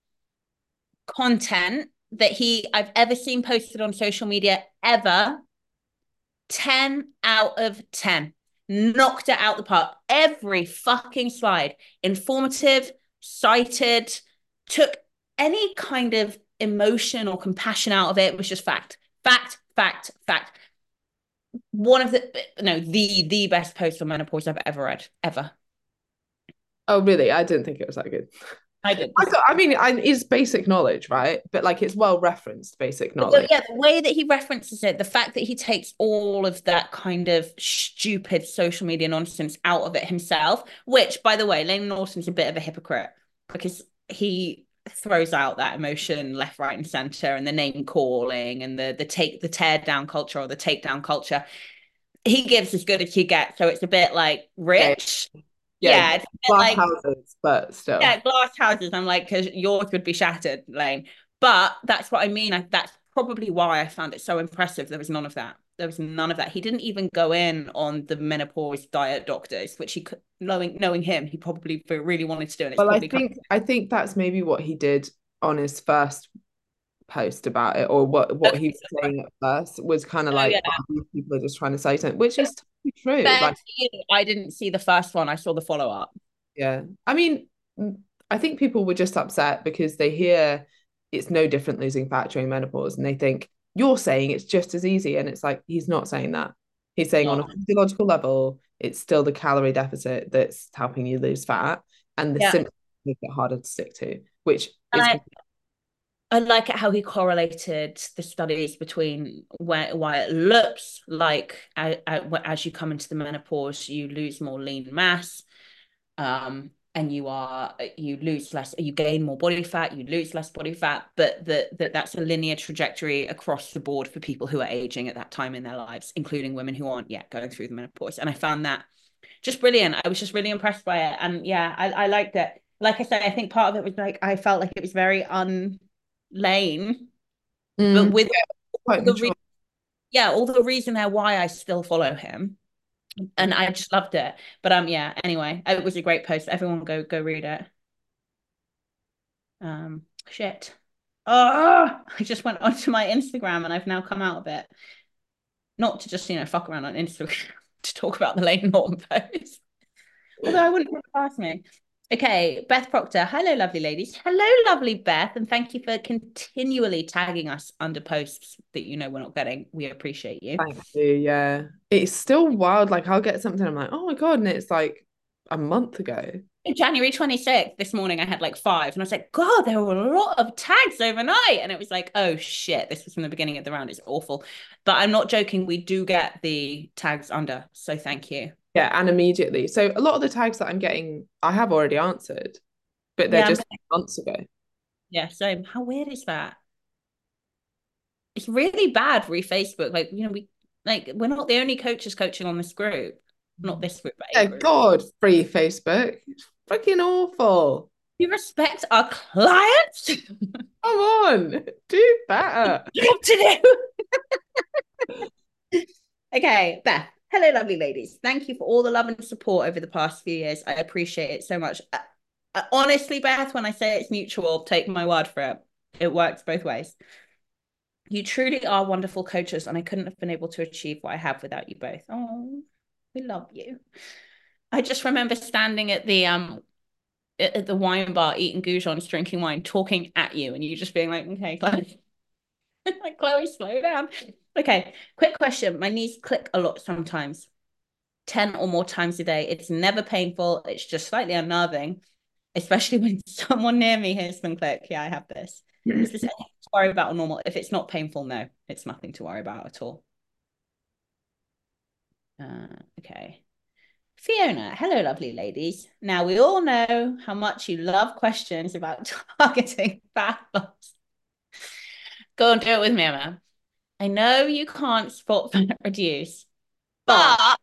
[SPEAKER 1] content that I've ever seen posted on social media ever, 10 out of 10. Knocked it out the park. Every fucking slide. Informative, cited, took any kind of emotion or compassion out of it. It was just fact. Fact, fact, fact. One of the no, the best post on menopause I've ever read. Ever.
[SPEAKER 2] oh really? I didn't think it was that good.
[SPEAKER 1] I did.
[SPEAKER 2] I mean, it's basic knowledge, right? But like, it's well referenced basic knowledge.
[SPEAKER 1] Yeah, the way that he references it, the fact that he takes all of that kind of stupid social media nonsense out of it himself, which, by the way, Lane Norton's a bit of a hypocrite because he throws out that emotion left, right, and center, and the name calling and the tear down culture or the takedown culture. He gives as good as he gets, so it's a bit like
[SPEAKER 2] Yeah,
[SPEAKER 1] rich.
[SPEAKER 2] yeah,
[SPEAKER 1] Yeah, it's a bit
[SPEAKER 2] glass
[SPEAKER 1] like
[SPEAKER 2] houses, but still.
[SPEAKER 1] yeah, glass houses. I'm like, because yours would be shattered, Lane. But that's what I mean. That's probably why I found it so impressive. There was none of that. There was none of that. He didn't even go in on the menopause diet doctors, which he could, knowing him, he probably really wanted to do. And it's
[SPEAKER 2] Well,
[SPEAKER 1] probably kind
[SPEAKER 2] I think that's maybe what he did on his first post about it, or what
[SPEAKER 1] of,
[SPEAKER 2] he was saying at first was kind of
[SPEAKER 1] oh
[SPEAKER 2] like,
[SPEAKER 1] yeah.
[SPEAKER 2] oh, these people are just trying to say something, which is totally true.
[SPEAKER 1] Fair
[SPEAKER 2] Like,
[SPEAKER 1] to you. I didn't see the first one. I saw the follow up.
[SPEAKER 2] yeah, I mean, I think people were just upset because they hear it's no different losing fat during menopause, and they think you're saying it's just as easy, and it's like he's not saying that. He's saying on a
[SPEAKER 1] Not.
[SPEAKER 2] physiological level, it's still the calorie deficit that's helping you lose fat, and the
[SPEAKER 1] Yeah.
[SPEAKER 2] symptoms make it harder to stick to, which
[SPEAKER 1] And
[SPEAKER 2] is
[SPEAKER 1] I like it how he correlated the studies between why it looks like as you come into the menopause, you lose more lean mass. and you lose less, you gain more body fat, you lose less body fat, but that's a linear trajectory across the board for people who are aging at that time in their lives, including women who aren't yet going through the menopause. And I found that just brilliant. I was just really impressed by it. And yeah, I liked it. Like I said, I think part of it was like I felt like it was very unlane, but with
[SPEAKER 2] Quite
[SPEAKER 1] all the
[SPEAKER 2] mature.
[SPEAKER 1] all the reason there why I still follow him. And I just loved it. But yeah, anyway, it was a great post. Everyone go read it. Shit. Oh, I just went onto my Instagram and I've now come out of it. Not to just, fuck around on Instagram to talk about the Lane Norton post. Although I wouldn't put it past me. Okay, Beth Proctor. Hello, lovely ladies. Hello, lovely Beth. And thank you for continually tagging us under posts that we're not getting. We appreciate you.
[SPEAKER 2] Thank you. Yeah. It's still wild. Like I'll get something, I'm like, oh my God. And it's like a month ago.
[SPEAKER 1] January 26th, this morning I had like 5, and I was like, God, there were a lot of tags overnight. And it was like, oh shit, this was from the beginning of the round. It's awful. But I'm not joking. We do get the tags under. So thank you.
[SPEAKER 2] Yeah. And immediately. So a lot of the tags that I'm getting, I have already answered, but they're
[SPEAKER 1] Yeah,
[SPEAKER 2] just months ago.
[SPEAKER 1] yeah. So how weird is that? It's really bad re Facebook. Like, we're not the only coaches coaching on this group. Not this group, but a
[SPEAKER 2] Yeah,
[SPEAKER 1] group.
[SPEAKER 2] God, free Facebook. It's freaking awful.
[SPEAKER 1] We respect our clients.
[SPEAKER 2] Come on, do better.
[SPEAKER 1] Job to do. Okay, Beth. Hello, lovely ladies. Thank you for all the love and support over the past few years. I appreciate it so much. Honestly, Beth, when I say it's mutual, take my word for it. It works both ways. You truly are wonderful coaches, and I couldn't have been able to achieve what I have without you both. Oh, we love you. I just remember standing at the wine bar, eating goujons, drinking wine, talking at you, and you just being like, "Okay, Chloe, like Chloe, slow down." Okay, quick question. My knees click a lot sometimes, 10 or more times a day. It's never painful. It's just slightly unnerving, especially when someone near me hears them click. Yeah, I have this. Is this anything to worry about or normal? If it's not painful, no, it's nothing to worry about at all. Okay. Fiona, hello, lovely ladies. Now, we all know how much you love questions about targeting fat loss. Go and do it with me, Emma. I know you can't spot fat reduce,
[SPEAKER 2] But
[SPEAKER 1] but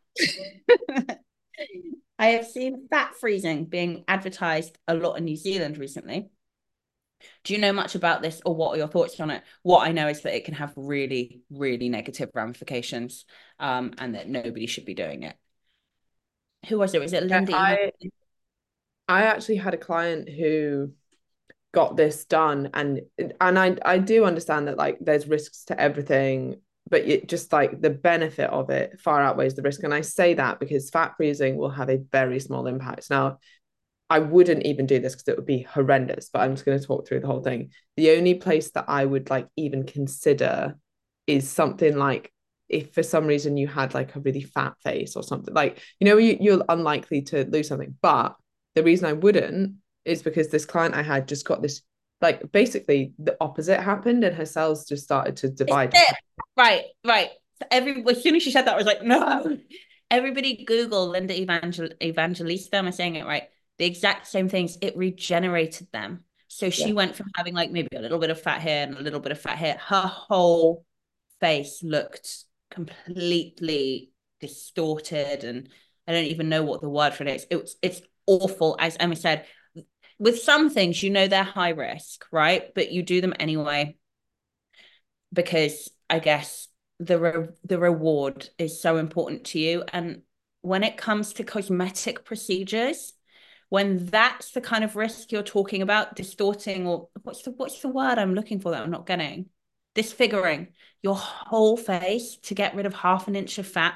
[SPEAKER 1] I have seen fat freezing being advertised a lot in New Zealand recently. Do you know much about this, or what are your thoughts on it? What I know is that it can have really, really negative ramifications, and that nobody should be doing it. Who was it? Was it Linda
[SPEAKER 2] I actually had a client who got this done, and I do understand that like there's risks to everything, but it just like the benefit of it far outweighs the risk. And I say that because fat freezing will have a very small impact. Now, I wouldn't even do this because it would be horrendous, but I'm just going to talk through the whole thing. The only place that I would like even consider is something like if for some reason you had like a really fat face or something, like you're unlikely to lose something. But the reason I wouldn't is because this client I had just got this, like basically the opposite happened and her cells just started to divide.
[SPEAKER 1] Right, right. So as soon as she said that, I was like, no. Everybody Google Linda Evangelista. Am I saying it right? The exact same things. It regenerated them. So she
[SPEAKER 2] Yeah.
[SPEAKER 1] went from having like maybe a little bit of fat here and a little bit of fat here. Her whole face looked completely distorted, and I don't even know what the word for it is. It's awful. As Emma said, with some things, they're high risk, right? But you do them anyway because I guess the reward is so important to you. And when it comes to cosmetic procedures, when that's the kind of risk you're talking about, distorting, or what's the word I'm looking for that I'm not getting? Disfiguring your whole face to get rid of half an inch of fat.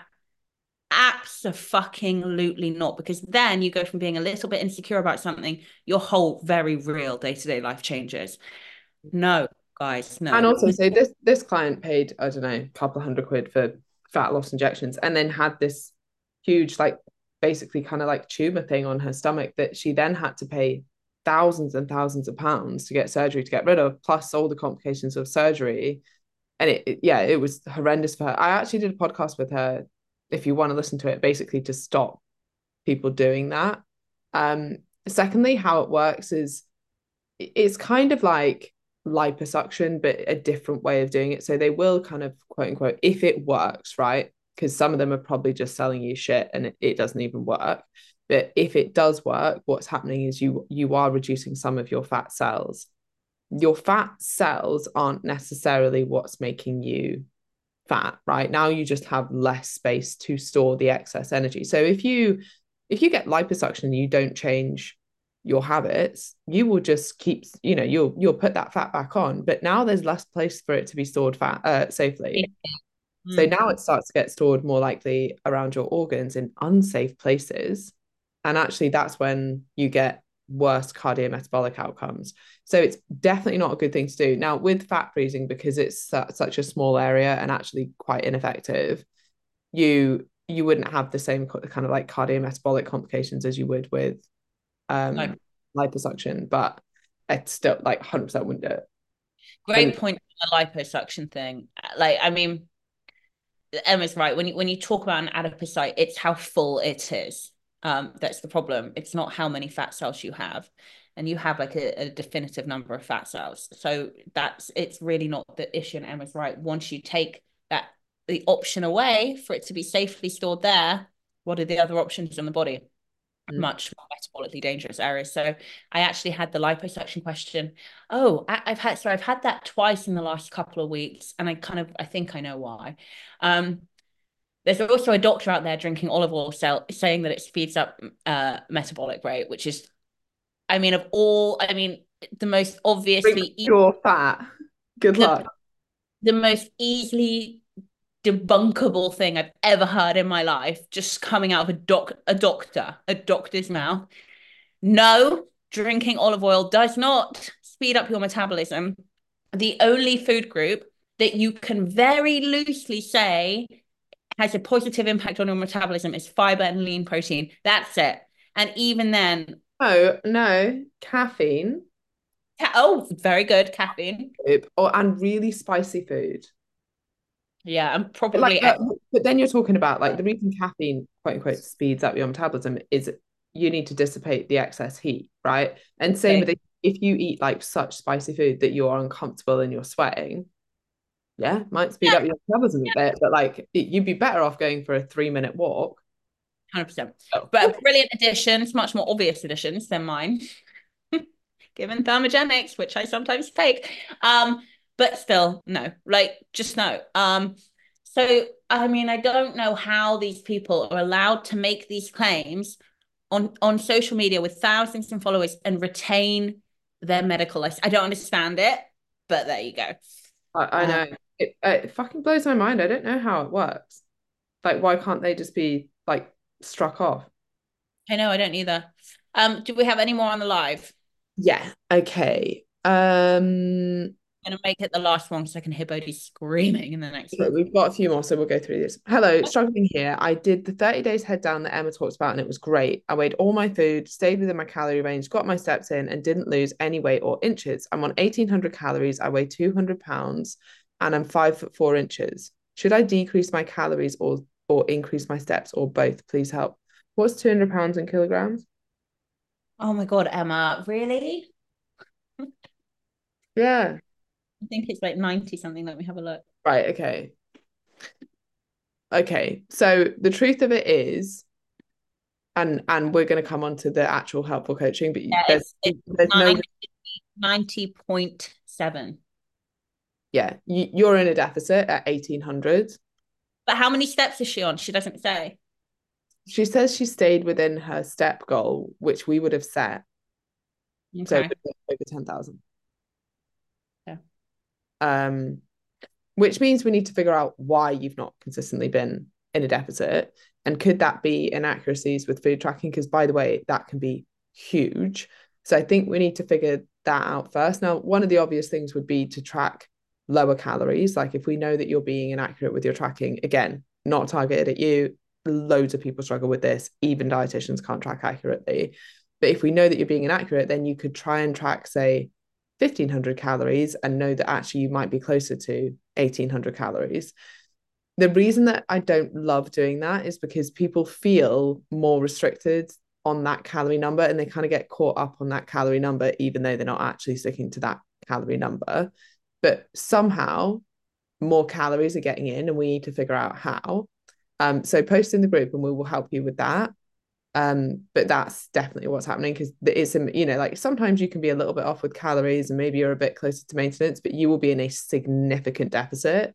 [SPEAKER 1] Absolutely not, because then you go from being a little bit insecure about something, your whole very real day-to-day life changes. No, guys,
[SPEAKER 2] And
[SPEAKER 1] no.
[SPEAKER 2] also, so this client paid, I don't know, a couple of £100 for fat loss injections, and then had this huge, like basically kind of like tumor thing on her stomach that she then had to pay thousands and thousands of pounds to get surgery to get rid of, plus all the complications of surgery. And yeah, it was horrendous for her. I actually did a podcast with her, if you want to listen to it, basically to stop people doing that. Secondly, how it works is it's kind of like liposuction, but a different way of doing it. So they will kind of quote unquote, if it works, right? Because some of them are probably just selling you shit and it doesn't even work. But if it does work, what's happening is you are reducing some of your fat cells. Your fat cells aren't necessarily what's making you fat, right? Now you just have less space to store the excess energy. So if you get liposuction and you don't change your habits, you will just keep, you'll put that fat back on, but now there's less place for it to be stored safely. So
[SPEAKER 1] Mm.
[SPEAKER 2] now it starts to get stored more likely around your organs in unsafe places. And actually, that's when you get worse cardiometabolic outcomes. So it's definitely not a good thing to do. Now, with fat freezing, because it's such a small area and actually quite ineffective, you wouldn't have the same kind of like cardiometabolic complications as you would with
[SPEAKER 1] Like,
[SPEAKER 2] liposuction, but it's still like 100% wouldn't do it. And
[SPEAKER 1] great point on the liposuction thing. Like, I mean, Emma's right. When you talk about an adipocyte, it's how full it is. That's the problem. It's not how many fat cells you have, and you have like a definitive number of fat cells. So it's really not the issue. And Emma's right. Once you take that the option away for it to be safely stored there, what are the other options in the body? Much more metabolically dangerous areas. So I actually had the liposuction question. Oh, I've had that twice in the last couple of weeks, and I think I know why. Um, there's also a doctor out there drinking olive oil saying that it speeds up metabolic rate, which is, I mean, the most
[SPEAKER 2] drink
[SPEAKER 1] obviously
[SPEAKER 2] pure fat. Good
[SPEAKER 1] the
[SPEAKER 2] luck.
[SPEAKER 1] the most easily debunkable thing I've ever heard in my life, just coming out of a doctor's mouth. No, drinking olive oil does not speed up your metabolism. The only food group that you can very loosely say has a positive impact on your metabolism is fiber and lean protein. That's it. And even then,
[SPEAKER 2] Oh, no, caffeine,
[SPEAKER 1] oh, very good, caffeine.
[SPEAKER 2] and really spicy food.
[SPEAKER 1] Yeah, I'm
[SPEAKER 2] Like,
[SPEAKER 1] probably
[SPEAKER 2] but then you're talking about like the reason caffeine, quote unquote, speeds up your metabolism is you need to dissipate the excess heat, right? And same with
[SPEAKER 1] okay.
[SPEAKER 2] if you eat like such spicy food that you're uncomfortable and you're sweating, yeah, might speed
[SPEAKER 1] Yeah,
[SPEAKER 2] up your metabolism a bit, but like you'd be better off going for a 3-minute walk.
[SPEAKER 1] 100%.
[SPEAKER 2] Oh,
[SPEAKER 1] But brilliant additions, much more obvious additions than mine, given thermogenics, which I sometimes take. But still, no, like just no. So I mean, I don't know how these people are allowed to make these claims on social media with thousands of followers and retain their medical license. I don't understand it, but there you go.
[SPEAKER 2] I
[SPEAKER 1] Um,
[SPEAKER 2] know it fucking blows my mind. I don't know how it works. Like, why can't they just be like struck off?
[SPEAKER 1] I know I don't either. Do we have any more on the live?
[SPEAKER 2] Yeah. Okay.
[SPEAKER 1] I'm gonna make it the last one because I can hear Bodhi screaming in the next
[SPEAKER 2] Okay,
[SPEAKER 1] one.
[SPEAKER 2] we've got a few more, so we'll go through this. Hello, struggling here. I did the 30 days head down that Emma talked about, and it was great. I weighed all my food, stayed within my calorie range, got my steps in, and didn't lose any weight or inches. I'm on 1,800 calories. I weigh 200 pounds, and I'm 5'4" Should I decrease my calories or increase my steps or both? Please help. What's 200 pounds in kilograms?
[SPEAKER 1] Oh my God, Emma, really?
[SPEAKER 2] Yeah.
[SPEAKER 1] I think it's like 90 something. Let me have a look.
[SPEAKER 2] Right. Okay. Okay. So the truth of it is, and we're going to come on to the actual helpful coaching, but
[SPEAKER 1] Yeah, it's
[SPEAKER 2] there's no
[SPEAKER 1] 90.7.
[SPEAKER 2] yeah, you're in a deficit at 1,800.
[SPEAKER 1] But how many steps is she on? She doesn't say.
[SPEAKER 2] She says she stayed within her step goal, which we would have set. So
[SPEAKER 1] Okay.
[SPEAKER 2] over 10,000.
[SPEAKER 1] Yeah.
[SPEAKER 2] Um, which means we need to figure out why you've not consistently been in a deficit. And could that be inaccuracies with food tracking? Because, by the way, that can be huge. So I think we need to figure that out first. Now, one of the obvious things would be to track lower calories. Like if we know that you're being inaccurate with your tracking, again, not targeted at you. Loads of people struggle with this. Even dietitians can't track accurately. But if we know that you're being inaccurate, then you could try and track, say, 1,500 calories and know that actually you might be closer to 1,800 calories. The reason that I don't love doing that is because people feel more restricted on that calorie number and they kind of get caught up on that calorie number, even though they're not actually sticking to that calorie number. But somehow more calories are getting in and we need to figure out how. So post in the group and we will help you with that. But that's definitely what's happening because it's, like sometimes you can be a little bit off with calories and maybe you're a bit closer to maintenance, but you will be in a significant deficit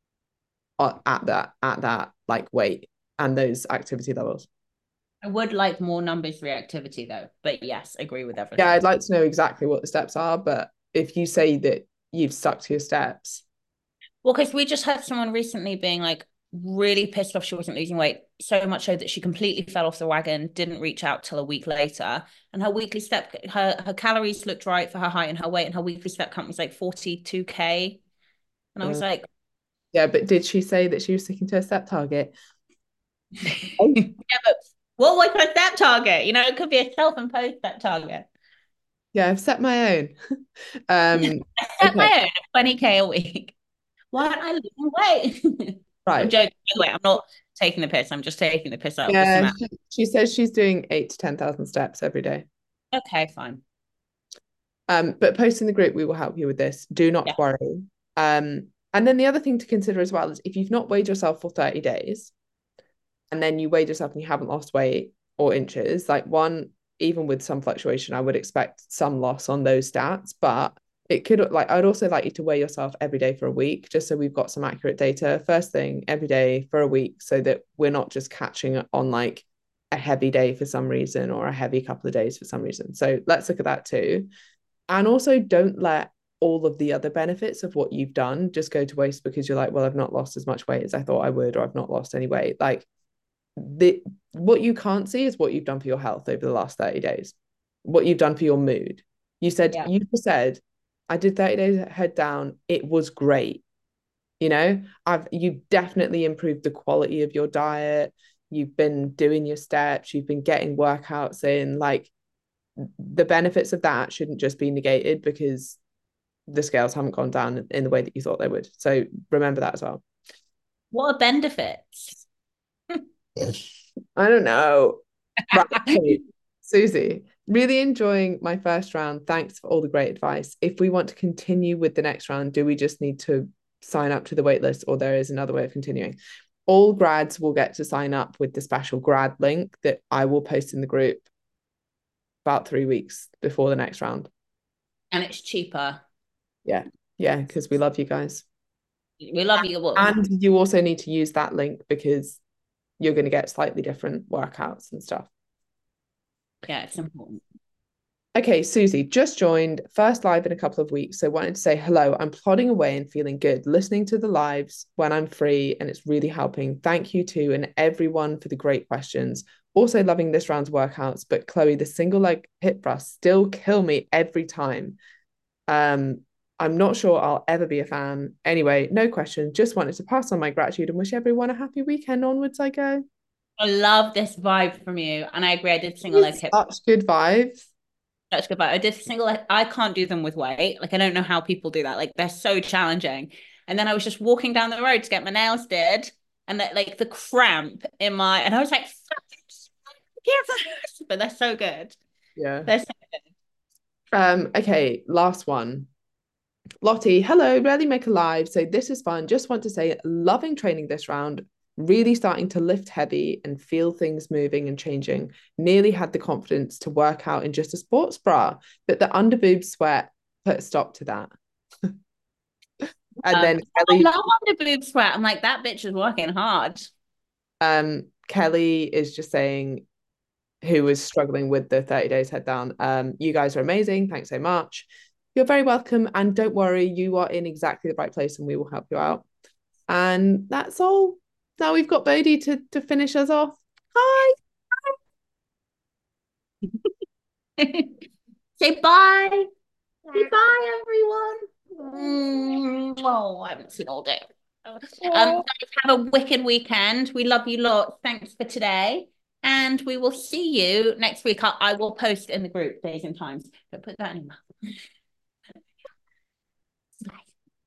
[SPEAKER 2] at that like weight and those activity levels.
[SPEAKER 1] I would like more numbers reactivity though, but yes, agree with
[SPEAKER 2] Yeah,
[SPEAKER 1] everything.
[SPEAKER 2] I'd like to know exactly what the steps are, but if you say that you've stuck to your steps.
[SPEAKER 1] Well, because we just had someone recently being like really pissed off she wasn't losing weight, so much so that she completely fell off the wagon, didn't reach out till a week later. And her weekly step, her calories looked right for her height and her weight, and her weekly step count was like 42K. And I was like,
[SPEAKER 2] Yeah, but did she say that she was sticking to a step target?
[SPEAKER 1] yeah, but what was her step target? It could be a self-imposed step target.
[SPEAKER 2] Yeah, I've set my own.
[SPEAKER 1] I set
[SPEAKER 2] Okay,
[SPEAKER 1] my own 20K a week. Why aren't I losing weight? I'm
[SPEAKER 2] right.
[SPEAKER 1] joking. By the way, I'm not taking the piss. I'm just taking the piss out of this
[SPEAKER 2] Yeah,
[SPEAKER 1] amount.
[SPEAKER 2] she says she's doing 8 to 10,000 steps every day.
[SPEAKER 1] Okay, fine.
[SPEAKER 2] But post in the group, we will help you with this. Do not
[SPEAKER 1] Yeah.
[SPEAKER 2] worry. And then the other thing to consider as well is if you've not weighed yourself for 30 days and then you weighed yourself and you haven't lost weight or inches, like one, even with some fluctuation, I would expect some loss on those stats, but it could like I'd also like you to weigh yourself every day for a week, just so we've got some accurate data. First thing, every day for a week, so that we're not just catching on like a heavy day for some reason or a heavy couple of days for some reason. So let's look at that too. And also don't let all of the other benefits of what you've done just go to waste because you're like, well, I've not lost as much weight as I thought I would, or I've not lost any weight. Like the what you can't see is what you've done for your health over the last 30 days, what you've done for your mood.
[SPEAKER 1] Yeah.
[SPEAKER 2] You said, I did 30 days head down. It was great. You've definitely improved the quality of your diet. You've been doing your steps, you've been getting workouts in. Like the benefits of that shouldn't just be negated because the scales haven't gone down in the way that you thought they would. So remember that as well.
[SPEAKER 1] What are benefits?
[SPEAKER 2] I don't know. Right. Okay. Susie, really enjoying my first round. Thanks for all the great advice. If we want to continue with the next round, do we just need to sign up to the waitlist or there is another way of continuing? All grads will get to sign up with the special grad link that I will post in the group about 3 weeks before the next round.
[SPEAKER 1] And it's cheaper.
[SPEAKER 2] Yeah. Yeah, because we love you guys.
[SPEAKER 1] We love you all.
[SPEAKER 2] And you also need to use that link because you're going to get slightly different workouts and stuff.
[SPEAKER 1] Yeah, it's important.
[SPEAKER 2] Okay, Susie, just joined, first live in a couple of weeks. So wanted to say hello. I'm plodding away and feeling good, listening to the lives when I'm free, and it's really helping. Thank you to and everyone for the great questions. Also loving this round's workouts, but Chloe, the single leg hip thrust still kill me every time. I'm not sure I'll ever be a fan. Anyway, no question. Just wanted to pass on my gratitude and wish everyone a happy weekend. Onwards I go.
[SPEAKER 1] I love this vibe from you. And I agree. I did single leg hip.
[SPEAKER 2] Such good vibes.
[SPEAKER 1] That's good vibe. I did single leg. I can't do them with weight. Like, I don't know how people do that. Like, they're so challenging. And then I was just walking down the road to get my nails did. And that, like, the cramp in and I was like, but they're so good.
[SPEAKER 2] Yeah.
[SPEAKER 1] They're so
[SPEAKER 2] Okay, last one. Lottie, hello, rarely make a live. So this is fun. Just want to say, loving training this round, really starting to lift heavy and feel things moving and changing. Nearly had the confidence to work out in just a sports bra, but the under boob sweat put a stop to that. And then
[SPEAKER 1] I
[SPEAKER 2] Kelly,
[SPEAKER 1] love under boob sweat. I'm like, that bitch is working hard.
[SPEAKER 2] Kelly is just saying, who was struggling with the 30 days head down. You guys are amazing. Thanks so much. You're very welcome. And don't worry, you are in exactly the right place and we will help you out. And that's all. Now we've got Bodhi to finish us off. Hi.
[SPEAKER 1] Say bye. Say bye, everyone. Oh, I haven't seen all day. Guys, have a wicked weekend. We love you lots. Thanks for today. And we will see you next week. I will post in the group days and times. But put that in your mouth. Bye.